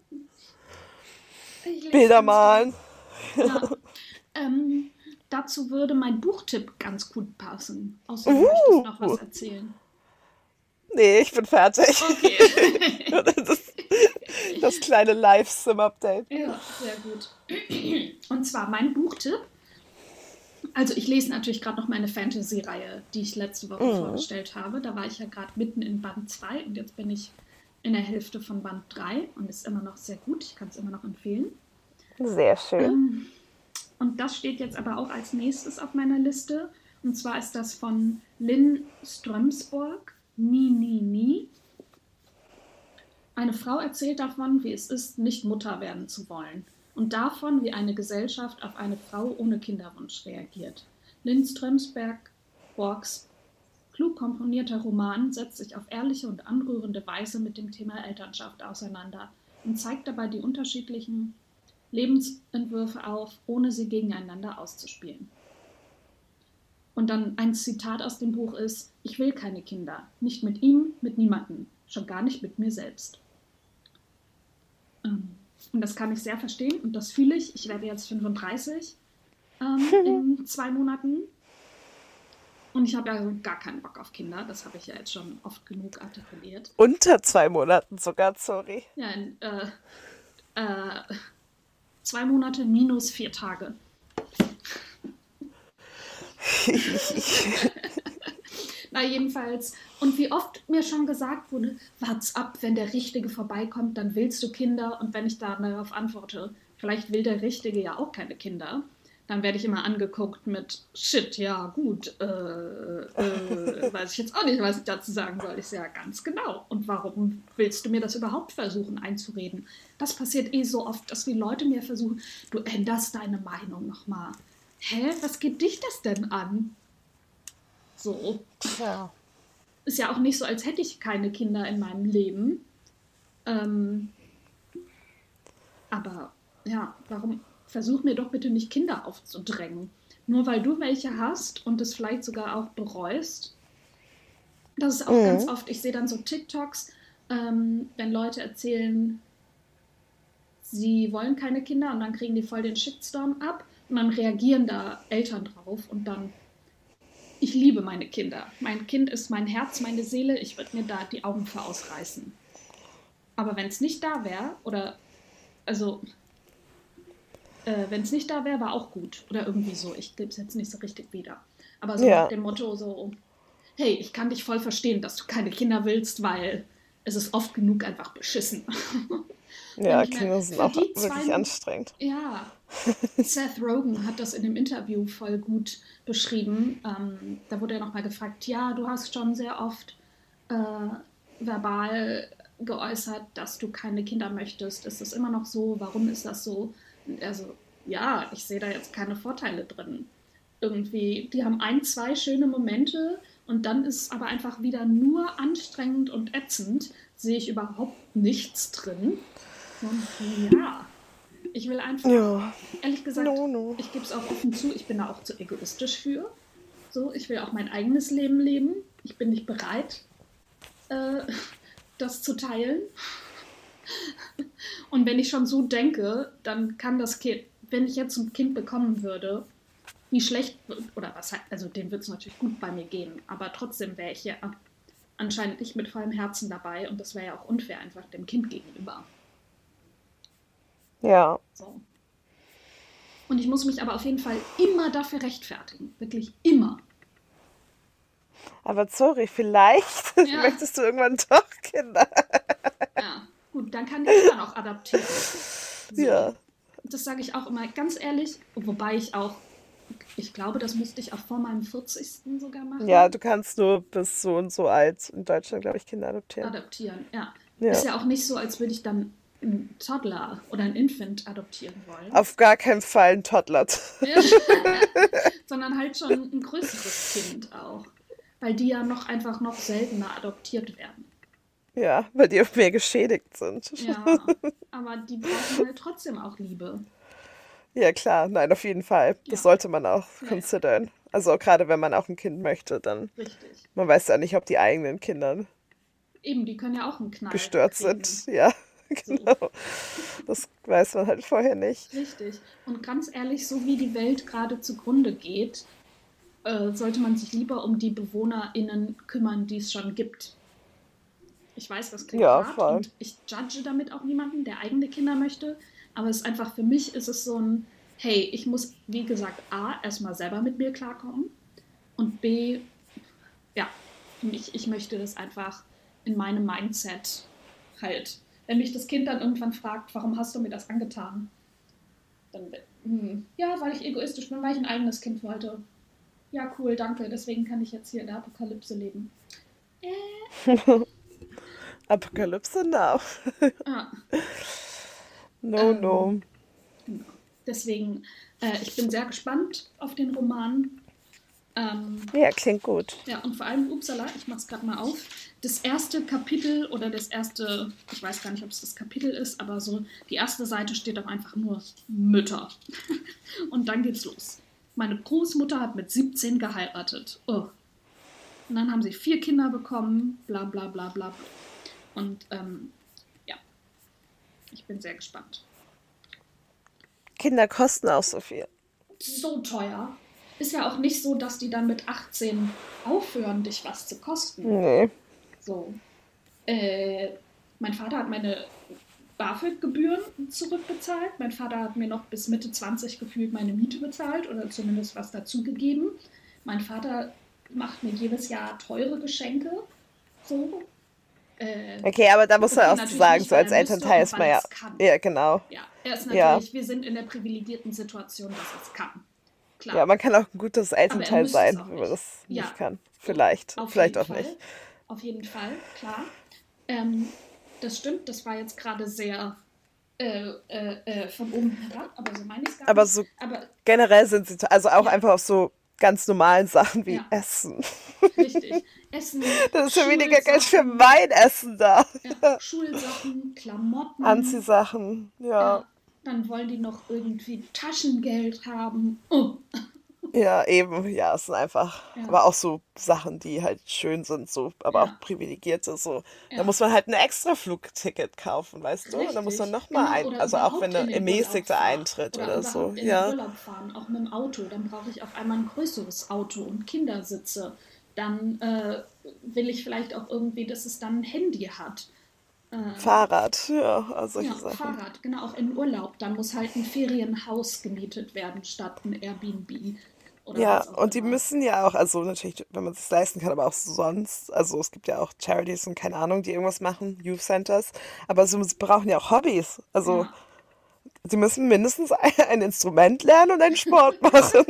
Ich lese Bilder ganz malen. gerne. Ja. Dazu würde mein Buchtipp ganz gut passen. Außer du möchtest noch was Uh, erzählen. nee, ich bin fertig. Okay. Das, das kleine Live-Sim-Update. Ja, sehr gut. Und zwar mein Buchtipp. Also ich lese natürlich gerade noch meine Fantasy-Reihe, die ich letzte Woche Mm, vorgestellt habe. Da war ich ja gerade mitten in Band 2 und jetzt bin ich in der Hälfte von Band 3 und ist immer noch sehr gut. Ich kann es immer noch empfehlen. sehr schön. Ähm, und das steht jetzt aber auch als nächstes auf meiner Liste. Und zwar ist das von Lynn Strömsborg, Nie, nie, nie. Eine Frau erzählt davon, wie es ist, nicht Mutter werden zu wollen und davon, wie eine Gesellschaft auf eine Frau ohne Kinderwunsch reagiert. Lynn Strömsborgs klug komponierter Roman setzt sich auf ehrliche und anrührende Weise mit dem Thema Elternschaft auseinander und zeigt dabei die unterschiedlichen Lebensentwürfe auf, ohne sie gegeneinander auszuspielen. Und dann ein Zitat aus dem Buch ist: Ich will keine Kinder, nicht mit ihm, mit niemandem, schon gar nicht mit mir selbst. Und das kann ich sehr verstehen und das fühle ich. Ich werde jetzt 35 in 2 Monaten und ich habe ja gar keinen Bock auf Kinder. Das habe ich ja jetzt schon oft genug artikuliert. Unter 2 Monaten sogar, sorry. Ja, in 2 Monate minus 4 Tage. Na, jedenfalls. Und wie oft mir schon gesagt wurde, wart's ab, wenn der Richtige vorbeikommt, dann willst du Kinder. Und wenn ich dann darauf antworte, vielleicht will der Richtige ja auch keine Kinder, dann werde ich immer angeguckt mit Shit, ja gut, weiß ich jetzt auch nicht, was ich dazu sagen soll. Ich sage, ja, ganz genau. Und warum willst du mir das überhaupt versuchen einzureden? Das passiert eh so oft, dass die Leute mir versuchen, du änderst deine Meinung nochmal. Hä, was geht dich das denn an? So. Tja. Ist ja auch nicht so, als hätte ich keine Kinder in meinem Leben. Ähm, aber ja, warum versuch mir doch bitte nicht Kinder aufzudrängen? Nur weil du welche hast und es vielleicht sogar auch bereust. Das ist auch ganz Mhm. oft, ich sehe dann so TikToks, wenn Leute erzählen, sie wollen keine Kinder und dann kriegen die voll den Shitstorm ab und dann reagieren da Eltern drauf und dann: Ich liebe meine Kinder. Mein Kind ist mein Herz, meine Seele. Ich würde mir da die Augen für ausreißen. Aber wenn es nicht da wäre, oder, also, wenn es nicht da wäre, war auch gut. Oder irgendwie so. Ich gebe es jetzt nicht so richtig wieder. Aber so nach Ja. dem Motto so: Hey, ich kann dich voll verstehen, dass du keine Kinder willst, weil es ist oft genug einfach beschissen. Denke Ja, ich mir, Kinder sind für auch die wirklich 2, anstrengend. ja, Seth Rogen hat das in dem Interview voll gut beschrieben. Da wurde er nochmal gefragt, ja, du hast schon sehr oft verbal geäußert, dass du keine Kinder möchtest. Ist das immer noch so? Warum ist das so? Und er so, ja, ich sehe da jetzt keine Vorteile drin. Irgendwie, die haben 2 schöne Momente und dann ist es aber einfach wieder nur anstrengend und ätzend. Sehe ich überhaupt nichts drin. Und ja, ich will einfach, Ja. ehrlich gesagt, No, no. ich gebe es auch offen zu, ich bin da auch zu egoistisch für. So, ich will auch mein eigenes Leben leben. Ich bin nicht bereit, äh, das zu teilen. Und wenn ich schon so denke, dann kann das Kind, wenn ich jetzt ein Kind bekommen würde, wie schlecht, oder was, also dem wird es natürlich gut bei mir gehen, aber trotzdem wäre ich ja anscheinend nicht mit vollem Herzen dabei und das wäre ja auch unfair einfach dem Kind gegenüber. Ja. So. Und ich muss mich aber auf jeden Fall immer dafür rechtfertigen. Wirklich immer. Aber sorry, vielleicht Ja, möchtest du irgendwann doch Kinder. ja. Gut, dann kann ich immer noch adaptieren. So. Ja. Das sage ich auch immer ganz ehrlich, wobei ich glaube, das müsste ich auch vor meinem 40. sogar Ja, machen. du kannst nur bis so und so alt in Deutschland, glaube ich, Kinder adoptieren. Adaptieren, ja. Ist Ja. ja auch nicht so, als würde ich dann einen Toddler oder einen Infant adoptieren wollen. Auf gar keinen Fall ein Toddler. Ja. Sondern halt schon ein größeres Kind auch. Weil die ja einfach noch seltener adoptiert werden. Ja, weil die auch mehr geschädigt sind. Ja, aber die brauchen halt trotzdem auch Liebe. Ja, klar, nein, auf jeden Fall. Das Ja, sollte man auch nee, considern. Also gerade wenn man auch ein Kind möchte, dann richtig. man weiß ja nicht, ob die eigenen Kinder Eben, die können ja auch einen Knall gestört kriegen. sind. Ja, So, genau. Das weiß man halt vorher nicht. richtig. Und ganz ehrlich, so wie die Welt gerade zugrunde geht, sollte man sich lieber um die BewohnerInnen kümmern, die es schon gibt. Ich weiß, das klingt Ja, hart voll. und ich judge damit auch niemanden, der eigene Kinder möchte. Aber es ist einfach für mich ist es so ein, hey, ich muss, wie gesagt, A, erstmal selber mit mir klarkommen und B, ja, ich möchte das einfach in meinem Mindset halt. Wenn mich das Kind dann irgendwann fragt, warum hast du mir das angetan? Dann, ja, weil ich egoistisch bin, weil ich ein eigenes Kind wollte. Ja, cool, danke. Deswegen kann ich jetzt hier in der Apokalypse leben. Äh, Apokalypse now. ah, No, ähm, no. genau. Deswegen, ich bin sehr gespannt auf den Roman. Ähm, Ja, klingt gut. ja, und vor allem, upsala, ich mach's gerade mal auf. Das erste Kapitel oder das erste, ich weiß gar nicht, ob es das Kapitel ist, aber so die erste Seite steht auch einfach nur Mütter. Und dann geht's los. Meine Großmutter hat mit 17 geheiratet. Oh. Und dann haben sie 4 Kinder bekommen, bla bla bla bla. Und ja, ich bin sehr gespannt. Kinder kosten auch so viel. So teuer. Ist ja auch nicht so, dass die dann mit 18 aufhören, dich was zu kosten. Nee. So. Äh, Mein Vater hat meine BAföG-Gebühren zurückbezahlt. Mein Vater hat mir noch bis Mitte 20 gefühlt meine Miete bezahlt oder zumindest was dazugegeben. Mein Vater macht mir jedes Jahr teure Geschenke. So. Äh, Okay, aber da muss man okay, auch natürlich sagen, nicht, so weil als er müsste Elternteil und ist weil man er ja. es kann. Ja, genau. Ja, er ist Ja. natürlich, wir sind in der privilegierten Situation, dass er es kann. Ja, Klar. man kann auch ein gutes Aber er Elternteil müsste es sein, auch wenn man nicht. das nicht Ja, kann. Vielleicht. auf Vielleicht jeden auch nicht. Fall. Auf jeden Fall, klar. Ähm, Das stimmt, das war jetzt gerade sehr von oben herab, aber so meine ich es gar Aber nicht. so Aber generell sind sie, also auch ja, einfach auf so ganz normalen Sachen wie ja, Essen. richtig. Essen, Da ist ja weniger Geld für Schulsachen, mein Essen da. ja, Schulsachen, Klamotten, Anziehsachen, ja. ja, dann wollen die noch irgendwie Taschengeld haben. Oh, Ja, eben, ja, es sind einfach, ja, aber auch so Sachen, die halt schön sind, so, aber auch ja, privilegierte, so. Da ja. muss man halt ein extra Flugticket kaufen, weißt du? Und dann muss man Richtig, nochmal genau. Oder also auch wenn überhaupt in eine den Urlaub ermäßigter fahren. Eintritt Oder oder so, überhaupt in den ja. Urlaub fahren, auch mit dem Auto. Dann brauche ich auf einmal ein größeres Auto und Kindersitze. Dann will ich vielleicht auch irgendwie, dass es dann ein Handy hat. Äh, Fahrrad, ja, also solche ja, Sachen. Fahrrad, genau, auch in Urlaub. Dann muss halt ein Ferienhaus gemietet werden statt ein Airbnb oder Ja, was auch und die immer. müssen ja auch, also natürlich, wenn man es sich leisten kann, aber auch sonst, also es gibt ja auch Charities und keine Ahnung, die irgendwas machen, Youth Centers, aber so, sie brauchen ja auch Hobbys. Also Ja, sie müssen mindestens ein Instrument lernen und einen Sport machen,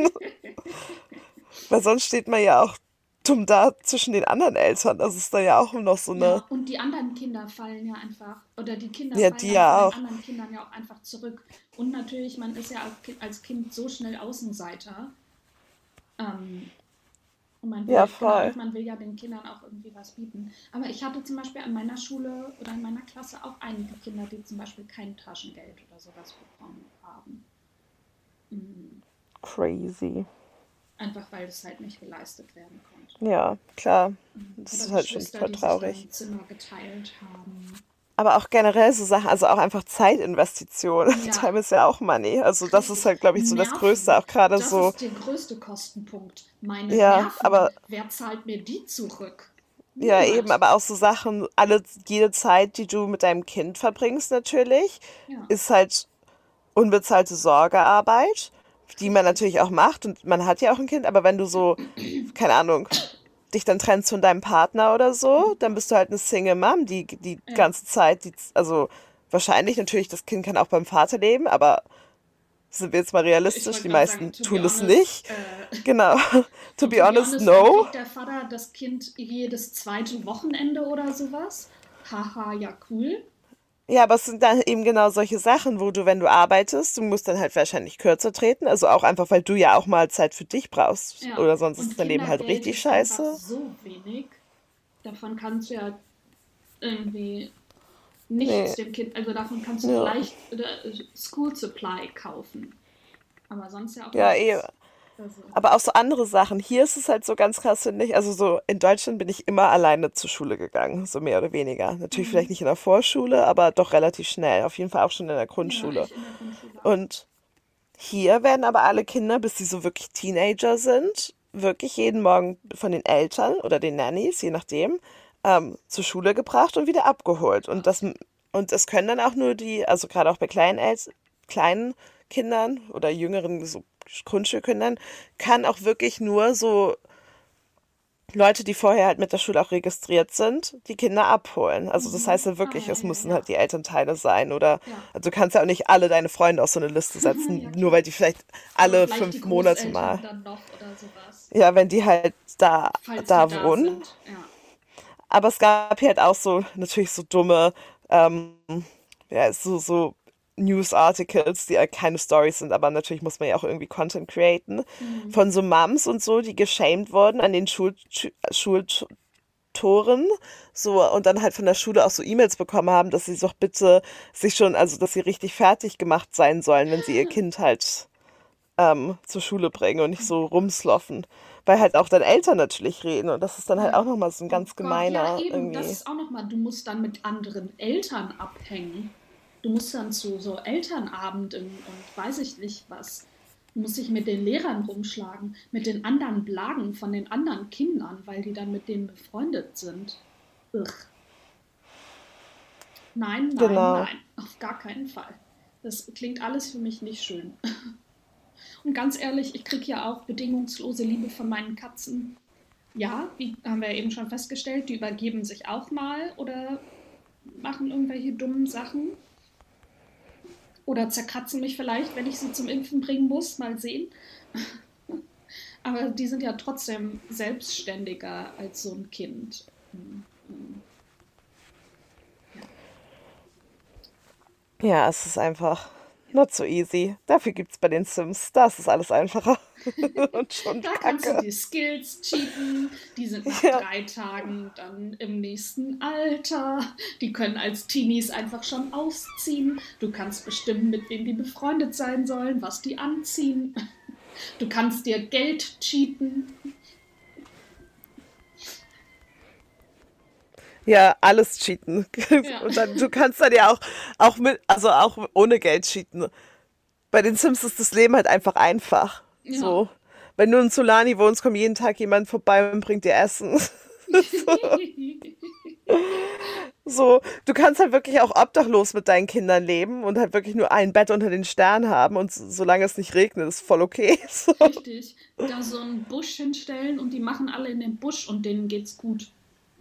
weil sonst steht man ja auch dumm da zwischen den anderen Eltern. Das ist da ja auch noch so eine, ja, und die anderen Kinder fallen ja einfach, oder die Kinder ja, fallen die dann von ja den auch. anderen Kindern ja auch einfach zurück. Und natürlich, man ist ja als Kind so schnell Außenseiter. Ähm, und man Ja, will, genau, und voll. man will ja den Kindern auch irgendwie was bieten. Aber ich hatte zum Beispiel an meiner Schule oder in meiner Klasse auch einige Kinder, die zum Beispiel kein Taschengeld oder sowas bekommen haben. Mhm. Crazy. Einfach weil es halt nicht geleistet werden konnte. Ja, klar. Das Oder ist halt schon Geschwister, voll die sich dann traurig. ein Zimmer geteilt haben. Aber auch generell so Sachen, also auch einfach Zeitinvestition. Ja, Time ist ja auch Money. Also das ist richtig. halt, glaube ich, so das Größte. Nerven. Auch gerade Das so, ist der größte Kostenpunkt. Meine ja, Nerven. aber Wer zahlt mir die zurück? ja, eben, Niemand. aber auch so Sachen, jede Zeit, die du mit deinem Kind verbringst, natürlich, Ja, ist halt unbezahlte Sorgearbeit, die man richtig. natürlich auch macht. Und man hat ja auch ein Kind, aber wenn du so, keine Ahnung, dich dann trennst von deinem Partner oder Oh so, dann Gott. bist du halt eine Single Mom, die Ja, ganze Zeit, also wahrscheinlich natürlich, das Kind kann auch beim Vater leben, aber sind wir jetzt mal ich realistisch, wollte die gerade sagen, meisten to be tun das honest, nicht. Genau. To und be to be honest, honest, dann no. kriegt der Vater das Kind jedes zweite Wochenende oder sowas. Haha, ja, cool. Ja, aber es sind dann eben genau solche Sachen, wo du, wenn du arbeitest, du musst dann halt wahrscheinlich kürzer treten. Also auch einfach, weil du ja auch mal Zeit für dich brauchst. Ja, Oder sonst und ist dein Leben halt Kindergeld richtig ist einfach scheiße. so wenig. Davon kannst du ja irgendwie nichts Nee. dem Kind, also davon kannst du Ja. vielleicht School Supply kaufen, aber sonst ja auch Ja, eh. nichts. Also, Aber auch so andere Sachen. Hier ist es halt so ganz krass, finde ich. Also so in Deutschland bin ich immer alleine zur Schule gegangen, so mehr oder weniger. Natürlich vielleicht mhm. nicht in der Vorschule, aber doch relativ schnell. Auf jeden Fall auch schon in der Ja, Grundschule. ich in der Grundschule auch. Und hier werden aber alle Kinder, bis sie so wirklich Teenager sind, wirklich jeden Morgen von den Eltern oder den Nannies, je nachdem, zur Schule gebracht und wieder abgeholt. Und es können dann auch nur die, also gerade auch bei kleinen Kindern oder jüngeren so Grundschulkindern, kann auch wirklich nur so Leute, die vorher halt mit der Schule auch registriert sind, die Kinder abholen. Also das heißt Mhm. ja Ah, wirklich, ja, es ja, müssen ja. halt die Elternteile sein oder Ja, also du kannst ja auch nicht alle deine Freunde auf so eine Liste setzen, ja nur weil klar. die vielleicht Aber alle vielleicht die 5 Monate Großeltern mal, dann noch oder sowas. ja, wenn die halt Falls die da da wohnen. sind. Ja. Aber es gab hier halt auch so, natürlich so dumme, ähm, ja, so News-Articles, die halt keine Stories sind, aber natürlich muss man ja auch irgendwie Content createn. Mhm. Von so Moms und so, die geshamed wurden an den Schultoren, so, und dann halt von der Schule auch so E-Mails bekommen haben, dass sie doch bitte sich schon, also dass sie richtig fertig gemacht sein sollen, wenn sie ihr Kind halt zur Schule bringen und nicht so rumsloffen. Weil halt auch dann Eltern natürlich reden und das ist dann halt auch Ja. nochmal so ein Oh ganz Gott, ja gemeiner eben, das irgendwie. ist auch nochmal, du musst dann mit anderen Eltern abhängen. Du musst dann zu so Elternabenden und weiß ich nicht was. Du musst dich mit den Lehrern rumschlagen, mit den anderen Blagen von den anderen Kindern, weil die dann mit denen befreundet sind. Ugh. Nein, nein, Genau. nein, auf gar keinen Fall. Das klingt alles für mich nicht schön. Und ganz ehrlich, ich kriege ja auch bedingungslose Liebe von meinen Katzen. Ja, wie haben wir ja eben schon festgestellt, die übergeben sich auch mal oder machen irgendwelche dummen Sachen oder zerkratzen mich vielleicht, wenn ich sie zum Impfen bringen muss, mal sehen. Aber die sind ja trotzdem selbstständiger als so ein Kind. Ja, Ja, es ist einfach not so easy. Dafür gibt's bei den Sims, das ist alles einfacher und schon da kannst du kacke. die Skills cheaten, die sind nach Ja. 3 Tagen dann im nächsten Alter. Die können als Teenies einfach schon ausziehen. Du kannst bestimmen, mit wem die befreundet sein sollen, was die anziehen. Du kannst dir Geld cheaten. Ja, alles cheaten. Ja, Und dann, du kannst dann ja auch also auch ohne Geld cheaten. Bei den Sims ist das Leben halt einfach einfach. ja. So. Wenn du in Solani wohnst, kommt jeden Tag jemand vorbei und bringt dir Essen. So, du kannst halt wirklich auch obdachlos mit deinen Kindern leben und halt wirklich nur ein Bett unter den Sternen haben und solange es nicht regnet, ist voll okay. So. Richtig. Da so einen Busch hinstellen und die machen alle in den Busch und denen geht's gut.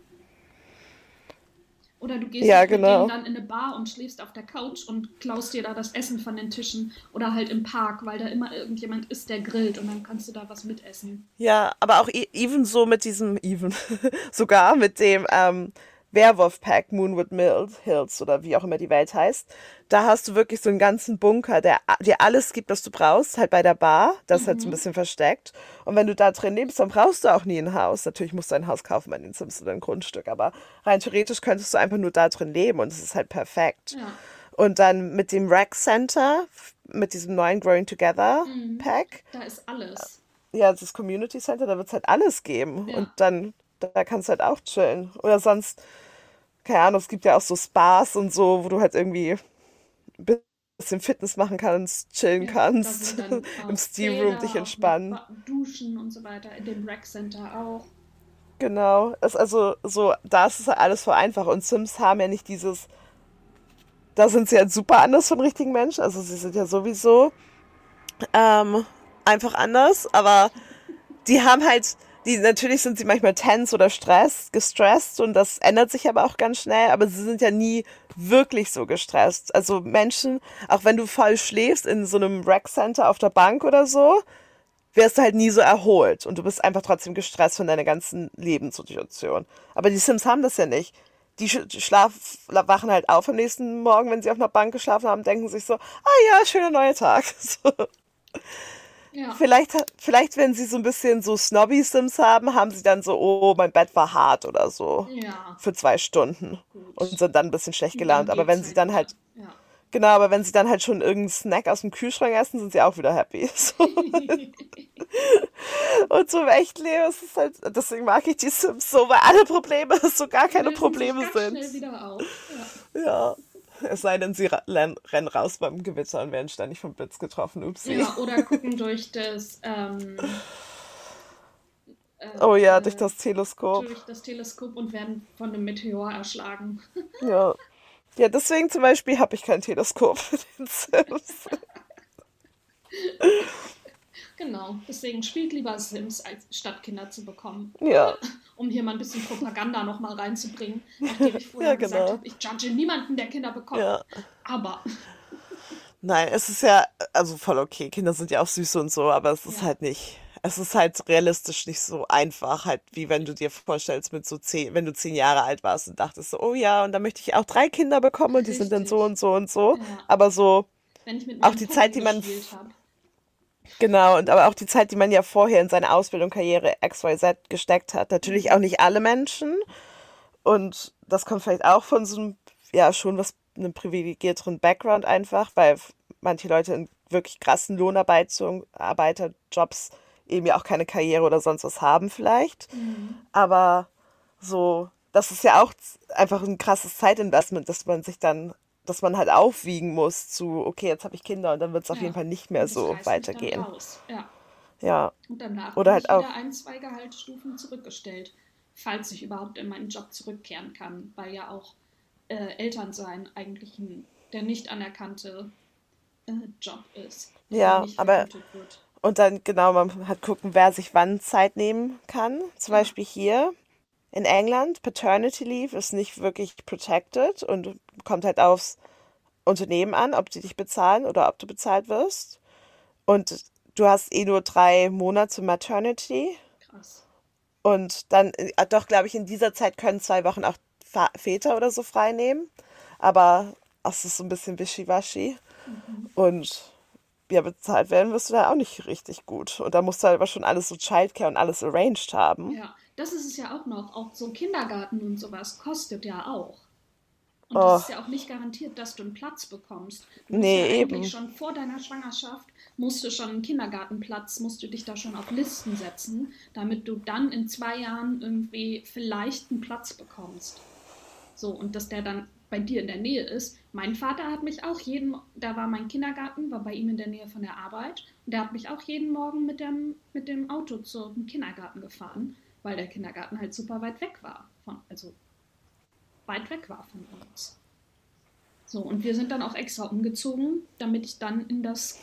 Oder du gehst Ja, halt mit denen genau. dann in eine Bar und schläfst auf der Couch und klaust dir da das Essen von den Tischen. Oder halt im Park, weil da immer irgendjemand ist, der grillt und dann kannst du da was mitessen. Ja, aber auch even so mit sogar mit dem Werwolf-Pack Hills oder wie auch immer die Welt heißt, da hast du wirklich so einen ganzen Bunker, der dir alles gibt, was du brauchst, halt bei der Bar, das ist halt so ein Mhm. bisschen versteckt. Und wenn du da drin lebst, dann brauchst du auch nie ein Haus. Natürlich musst du ein Haus kaufen bei den Sims oder ein Grundstück, aber rein theoretisch könntest du einfach nur da drin leben und es ist halt perfekt. Ja. Und dann mit dem Rec Center, mit diesem neuen Growing Together Mhm. Pack, Da ist alles. ja, das Community Center, da wird es halt alles geben. Und Ja. dann, da kannst du halt auch chillen. Oder sonst, keine Ahnung, es gibt ja auch so Spas und so, wo du halt irgendwie ein bisschen Fitness machen kannst, chillen Ja. Da sind kannst, dann im auch Steam Room dich Bäder, auch mit entspannen. Duschen und so weiter. In dem Rec Center auch. Genau. Es, also so, da ist es halt alles voll einfach. Und Sims haben ja nicht dieses, da sind sie halt super anders von richtigen Menschen. Also sie sind ja sowieso ähm, einfach anders, aber die haben halt, natürlich sind sie manchmal tense oder gestresst und das ändert sich aber auch ganz schnell, aber sie sind ja nie wirklich so gestresst. Also Menschen, auch wenn du voll schläfst in so einem Rec Center auf der Bank oder so, wirst du halt nie so erholt und du bist einfach trotzdem gestresst von deiner ganzen Lebenssituation. Aber die Sims haben das ja nicht. Die wachen halt auf am nächsten Morgen, wenn sie auf einer Bank geschlafen haben, denken sich so, ah ja, schöner neuer Tag. So. Ja. Vielleicht, wenn sie so ein bisschen so Snobby-Sims haben, haben sie dann so, oh, mein Bett war hart oder so. Ja. Für 2 Stunden. Und Gut. sind dann ein bisschen schlecht Und dann gelaunt. Aber geht's wenn sie halt dann wieder. halt, Ja. Genau, aber wenn sie dann halt schon irgendeinen Snack aus dem Kühlschrank essen, sind sie auch wieder happy. So. Und so im echten Leben ist es halt, deswegen mag ich die Sims so, weil alle Probleme so gar Die keine lösen sich Probleme ganz sind. schnell wieder auf. Ja. Ja. Es sei denn, sie rennen raus beim Gewitter und werden ständig vom Blitz getroffen. Upsi. Ja, oder gucken Oh ja, durch äh, das Teleskop. durch das Teleskop und werden von einem Meteor erschlagen. Ja. Ja, deswegen zum Beispiel habe ich kein Teleskop für den Sims. Genau, deswegen spielt lieber Sims, als statt Kinder zu bekommen. Ja, Um hier mal ein bisschen Propaganda nochmal reinzubringen, nachdem ich ja, vorher gesagt genau. habe, ich judge niemanden, der Kinder bekommt. Ja. Aber, Nein, es ist ja, also voll okay. Kinder sind ja auch süß und so, aber es ist ja, halt nicht, es ist halt realistisch nicht so einfach, halt, wie wenn du dir vorstellst, mit so 10, wenn du 10 Jahre alt warst und dachtest so, oh ja, und dann möchte ich auch 3 Kinder bekommen und die sind dann so richtig. und so und so. Ja, Aber so, wenn ich mit auch meinem die Zeit, Puppen die man, gespielt habe. genau, und aber auch die Zeit, die man ja vorher in seine Ausbildung, Karriere XYZ gesteckt hat. Natürlich auch Mhm. nicht alle Menschen. Und das kommt vielleicht auch von so einem, ja, schon was, einem privilegierteren Background einfach, weil manche Leute in wirklich krassen Arbeiterjobs eben ja auch keine Karriere oder sonst was haben vielleicht. Mhm. Aber so, das ist ja auch einfach ein krasses Zeitinvestment, dass man halt aufwiegen muss zu, okay, jetzt habe ich Kinder und dann wird es auf jeden Ja, Fall nicht mehr und das so reißt mich dann weitergehen. raus. Ja. Ja. Und danach Oder bin halt ich auch, wieder ein, zwei Gehaltsstufen zurückgestellt, falls ich überhaupt in meinen Job zurückkehren kann, weil ja auch Elternsein eigentlich der nicht anerkannte Job ist, der ja, nicht aber vergütet wird. und dann genau, man hat gucken, wer sich wann Zeit nehmen kann. Zum Ja, Beispiel hier in England, Paternity Leave ist nicht wirklich protected und kommt halt aufs Unternehmen an, ob die dich bezahlen oder ob du bezahlt wirst. Und du hast eh nur 3 Monate Maternity. krass. Und dann, doch, glaube ich, in dieser Zeit können 2 Wochen auch Väter oder so frei nehmen. Aber es ist so ein bisschen wischiwaschi. Mhm. Und ja, bezahlt werden wirst du da auch nicht richtig gut. Und da musst du halt aber schon alles so Childcare und alles arranged haben. Ja, das ist es ja auch noch. Auch so Kindergarten und sowas kostet ja auch. Und es ist Oh, ja auch nicht garantiert, dass du einen Platz bekommst. Du musst ja nee, eigentlich eben. schon vor deiner Schwangerschaft, musst du schon einen Kindergartenplatz, musst du dich da schon auf Listen setzen, damit du dann in 2 Jahren irgendwie vielleicht einen Platz bekommst. So, und dass der dann bei dir in der Nähe ist. Mein Vater hat mich auch da war mein Kindergarten, war bei ihm in der Nähe von der Arbeit. Und der hat mich auch jeden Morgen mit dem Auto zum Kindergarten gefahren, weil der Kindergarten halt super weit weg war. Also weit weg war von uns. So, und wir sind dann auch extra umgezogen, damit ich dann in das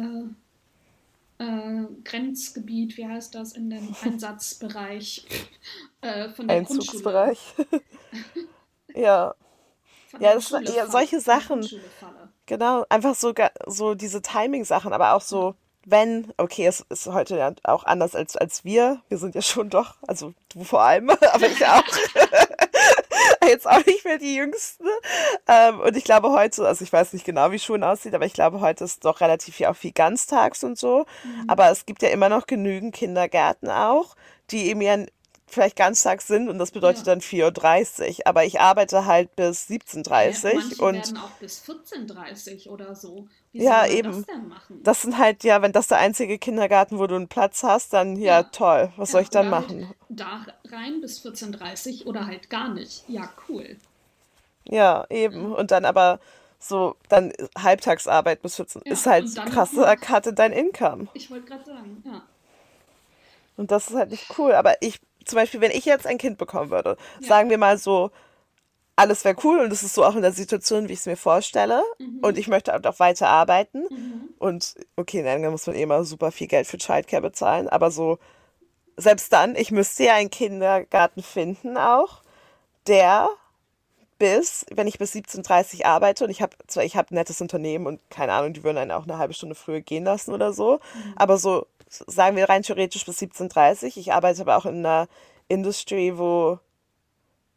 Grenzgebiet, wie heißt das, in den Einsatzbereich von der Grundschule, Einzugsbereich. Ja. von Ja, der das sind Schule ja falle, solche von der Sachen. Grundschule falle. Genau. Einfach so, so diese Timing-Sachen, aber auch Ja, so, wenn, okay, es ist heute ja auch anders als wir. Wir sind ja schon doch, also du vor allem, aber ich auch. Jetzt auch nicht mehr die Jüngsten. Und ich glaube heute, also ich weiß nicht genau, wie Schulen aussieht, aber ich glaube heute ist doch relativ viel auch viel ganztags und so. mhm. Aber es gibt ja immer noch genügend Kindergärten auch, die eben ja vielleicht ganztags sind und das bedeutet Ja. dann 4:30 Uhr. Aber ich arbeite halt bis 17:30 Uhr Manche und werden auch bis 14:30 oder so. Wie soll ja, man das eben. denn machen? Das sind halt, ja, wenn das der einzige Kindergarten, wo du einen Platz hast, dann ja, Ja, toll. Was soll ja, ich dann oder halt machen? da rein bis 14:30 oder halt gar nicht. Ja, cool. Ja, Ja, eben. Und dann aber so, dann Halbtagsarbeit bis 14 ist ja. Und halt dann krasser nochmal, Cut in dein Income. ich wollte gerade sagen, ja, Und das ist halt nicht cool. Aber ich, zum Beispiel, wenn ich jetzt ein Kind bekommen würde, ja, sagen wir mal so, alles wäre cool und es ist so auch in der Situation, wie ich es mir vorstelle. Und mhm, ich möchte halt auch weiter arbeiten. mhm, Und okay, in England muss man eh immer super viel Geld für Childcare bezahlen. Aber so, selbst dann, ich müsste ja einen Kindergarten finden auch, der wenn ich bis 17:30 Uhr arbeite und ich habe ein nettes Unternehmen und keine Ahnung, die würden einen auch eine halbe Stunde früher gehen lassen oder so, mhm, aber so sagen wir rein theoretisch bis 17:30 Uhr. Ich arbeite aber auch in einer Industry, wo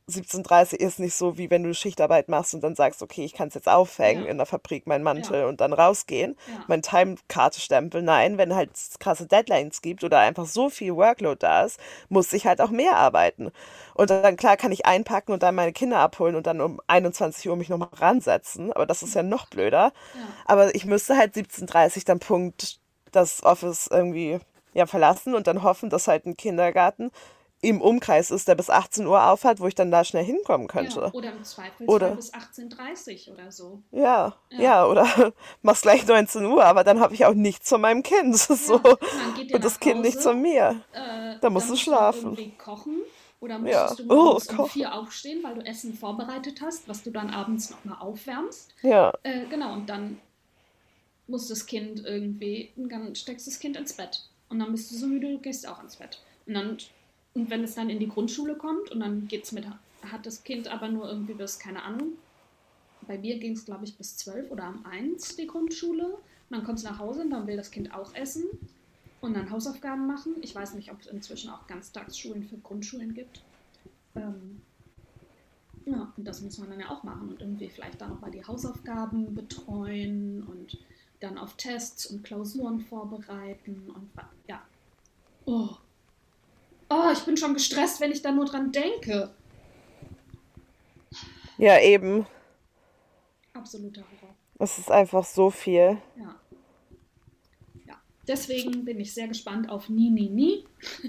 17:30 ist nicht so, wie wenn du Schichtarbeit machst und dann sagst, okay, ich kann es jetzt aufhängen Ja, in der Fabrik, meinen ja, Mantel und dann rausgehen, ja, mein Timekarte stempeln. Nein, wenn halt krasse Deadlines gibt oder einfach so viel Workload da ist, muss ich halt auch mehr arbeiten. Und dann, klar, kann ich einpacken und dann meine Kinder abholen und dann um 21 Uhr mich nochmal ransetzen, aber das ist ja noch blöder. ja, Aber ich müsste halt 17:30 dann Punkt das Office irgendwie ja verlassen und dann hoffen, dass halt ein Kindergarten im Umkreis ist, der bis 18 Uhr aufhat, wo ich dann da schnell hinkommen ja. könnte. Oder im Zweifelsfall Oder, bis 18:30 oder so. ja, Ja, ja, oder mach's gleich 19 Uhr, aber dann habe ich auch nichts von meinem Kind. So. ja. Und dann geht ihr Und das nach Kind nichts Hause, von mir. Da dann musst du musst du noch schlafen. irgendwie kochen oder Ja. musstest du Oh, morgens um kochen. 4 aufstehen, weil du Essen vorbereitet hast, was du dann abends nochmal aufwärmst. Ja. Genau, und dann muss das Kind irgendwie, dann steckst das Kind ins Bett. Und dann bist du so müde, du gehst auch ins Bett. Und wenn es dann in die Grundschule kommt und dann hat das Kind aber nur irgendwie bis, keine Ahnung, bei mir ging es glaube ich bis 12 oder um 1 die Grundschule. Und dann kommst du nach Hause und dann will das Kind auch essen und dann Hausaufgaben machen. Ich weiß nicht, ob es inzwischen auch Ganztagsschulen für Grundschulen gibt. Ähm, ja, und das muss man dann ja auch machen und irgendwie vielleicht dann nochmal die Hausaufgaben betreuen und dann auf Tests und Klausuren vorbereiten und ja. Oh, ich bin schon gestresst, wenn ich da nur dran denke. Ja, eben. Absoluter Horror. Es ist einfach so viel. Ja, ja. Deswegen bin ich sehr gespannt auf Nie, Nie, Nie.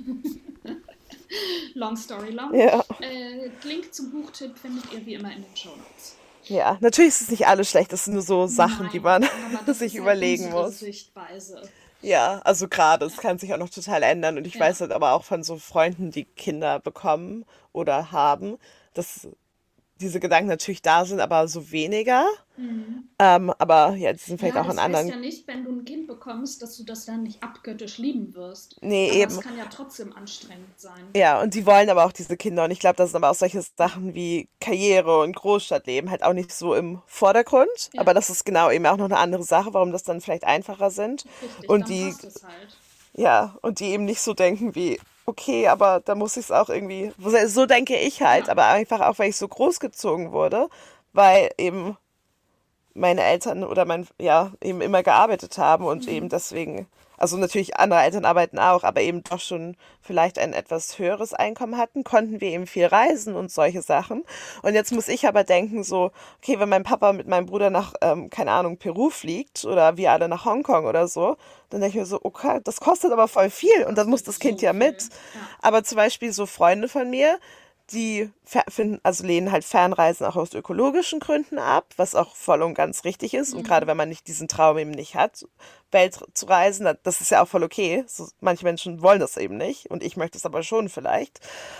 Long story long. Ja. Link zum Buchtipp findet ihr wie immer in den Shownotes. Ja. Natürlich ist es nicht alles schlecht, es sind nur so Sachen, die Nein, man aber das sich ist halt überlegen unsere muss. Sichtweise. Ja, also gerade, es Ja, kann sich auch noch total ändern. Und ich weiß ja. halt aber auch von so Freunden, die Kinder bekommen oder haben, dass diese Gedanken natürlich da sind, aber so weniger. Mhm. Aber ja, die sind vielleicht Ja, auch in das heißt anderen. ja nicht, wenn du ein Kind bekommst, dass du das dann nicht abgöttisch lieben wirst. Nee, Aber es eben. kann ja trotzdem anstrengend sein. Ja, und die wollen aber auch diese Kinder. Und ich glaube, da sind aber auch solche Sachen wie Karriere und Großstadtleben halt auch nicht so im Vordergrund. Aber Ja, das ist genau eben auch noch eine andere Sache, warum das dann vielleicht einfacher sind. richtig, Und dann die, passt es halt. ja, und die eben nicht so denken wie, okay, aber da muss ich es auch irgendwie. So denke ich halt, Ja, aber einfach auch, weil ich so großgezogen wurde, weil eben meine Eltern oder ja, eben immer gearbeitet haben und eben mhm. deswegen, also natürlich andere Eltern arbeiten auch, aber eben doch schon vielleicht ein etwas höheres Einkommen hatten, konnten wir eben viel reisen und solche Sachen. Und jetzt muss ich aber denken so, okay, wenn mein Papa mit meinem Bruder nach, keine Ahnung, Peru fliegt oder wir alle nach Hongkong oder so, dann denke ich mir so, okay, das kostet aber voll viel und dann muss Kostet das Kind so ja mit. viel. Ja. Aber zum Beispiel so Freunde von mir, die finden, also lehnen halt Fernreisen auch aus ökologischen Gründen ab, was auch voll und ganz richtig ist. Und gerade Mhm. wenn man nicht diesen Traum eben nicht hat, Welt zu reisen, das ist ja auch voll okay. So, manche Menschen wollen das eben nicht und ich möchte es aber schon vielleicht.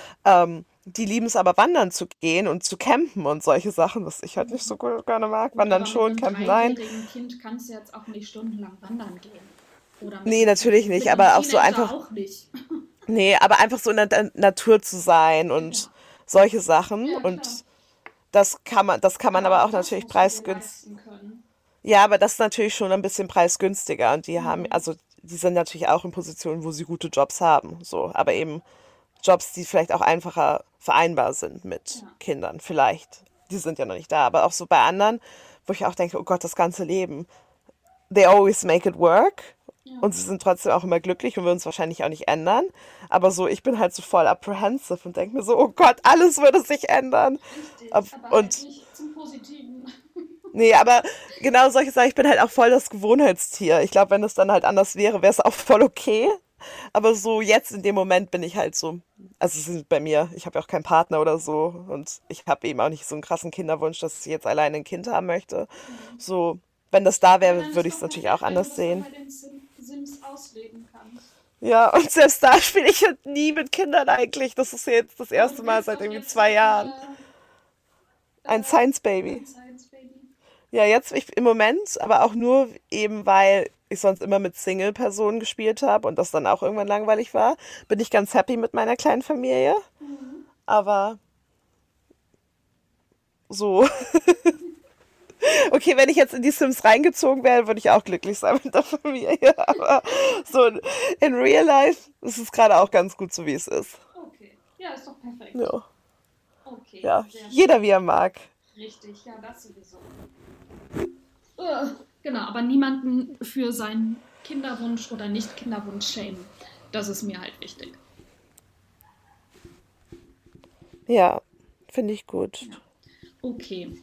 Die lieben es aber wandern zu gehen und zu campen und solche Sachen, was ich halt nicht so Mhm. gerne mag. Gut, Wandern aber mit schon, einem campen nein. dreijährigen Kind kannst du jetzt auch nicht stundenlang wandern gehen. Oder Nee, natürlich nicht, mit einem aber auch so Teenager einfach, auch nicht. nee, aber einfach so in der Natur zu sein und Ja, solche Sachen ja, klar. und das kann man Aber aber auch auch das natürlich musst du dir preisgünstig. leisten können. Ja, aber das ist natürlich schon ein bisschen preisgünstiger und die haben, Mhm. also die sind natürlich auch in Positionen, wo sie gute Jobs haben, so, aber Ja, eben Jobs, die vielleicht auch einfacher vereinbar sind mit ja, Kindern, vielleicht. Die sind ja noch nicht da, aber auch so bei anderen, wo ich auch denke, oh Gott, das ganze Leben, they always make it work ja. und sie sind trotzdem auch immer glücklich und würden es wahrscheinlich auch nicht ändern, aber so, ich bin halt so voll apprehensive und denke mir so, oh Gott, alles würde sich ändern. Richtig, aber halt Und nicht zum Positiven. nee, aber genau solche Sachen, ich bin halt auch voll das Gewohnheitstier. Ich glaube, wenn es dann halt anders wäre, wäre es auch voll okay. Aber so jetzt in dem Moment bin ich halt so, also es ist bei mir, ich habe ja auch keinen Partner oder so und ich habe eben auch nicht so einen krassen Kinderwunsch, dass ich jetzt alleine ein Kind haben möchte. Mhm. So, wenn das da Ja, wäre, dann würde ist ich es doch natürlich auch perfekt, wenn du anders das dann sehen. bei den Sims ausleben kannst. Ja, und selbst da spiele ich halt nie mit Kindern eigentlich. Das ist jetzt das Und erste Mal willst seit doch irgendwie jetzt 2 Jahren. Ein Science ein Baby. Science Baby. Ja, jetzt im Moment, aber auch nur eben, weil ich sonst immer mit Single-Personen gespielt habe und das dann auch irgendwann langweilig war, bin ich ganz happy mit meiner kleinen Familie. Mhm. Aber so, okay, wenn ich jetzt in die Sims reingezogen wäre, würde ich auch glücklich sein mit der Familie. Aber so in Real Life ist es gerade auch ganz gut so, wie es ist. Okay. Ja, ist doch perfekt. Ja. Okay, Ja, sehr jeder schön. wie er mag. Richtig, ja, das sowieso. Genau, aber niemanden für seinen Kinderwunsch oder Nicht-Kinderwunsch schämen. Das ist mir halt wichtig. Ja, finde ich gut. Ja, okay.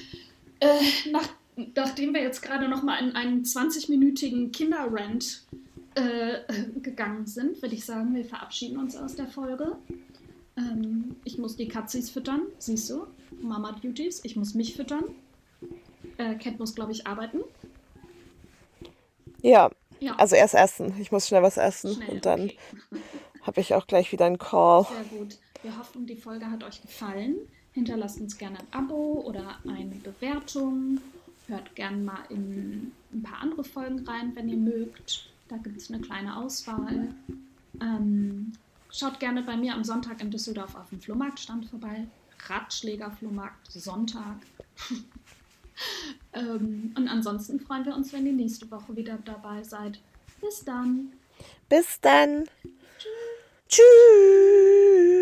Nachdem wir jetzt gerade noch mal in einen 20-minütigen Kinderrant gegangen sind, würde ich sagen, wir verabschieden uns aus der Folge. Ich muss die Katzis füttern, siehst du? Mama Duties. Ich muss mich füttern. Cat muss, glaube ich, arbeiten. Ja, Ja, also erst essen. Ich muss schnell was essen schnell, und dann okay. habe ich auch gleich wieder einen Call. Sehr gut. Wir hoffen, die Folge hat euch gefallen. Hinterlasst uns gerne ein Abo oder eine Bewertung. Hört gerne mal in ein paar andere Folgen rein, wenn ihr mögt. Da gibt es eine kleine Auswahl. Ähm, Schaut gerne bei mir am Sonntag in Düsseldorf auf dem Flohmarktstand vorbei. Ratschläger-Flohmarkt, Sonntag. Und ansonsten freuen wir uns, wenn ihr nächste Woche wieder dabei seid. Bis dann. Bis dann. Tschüss. Tschüss.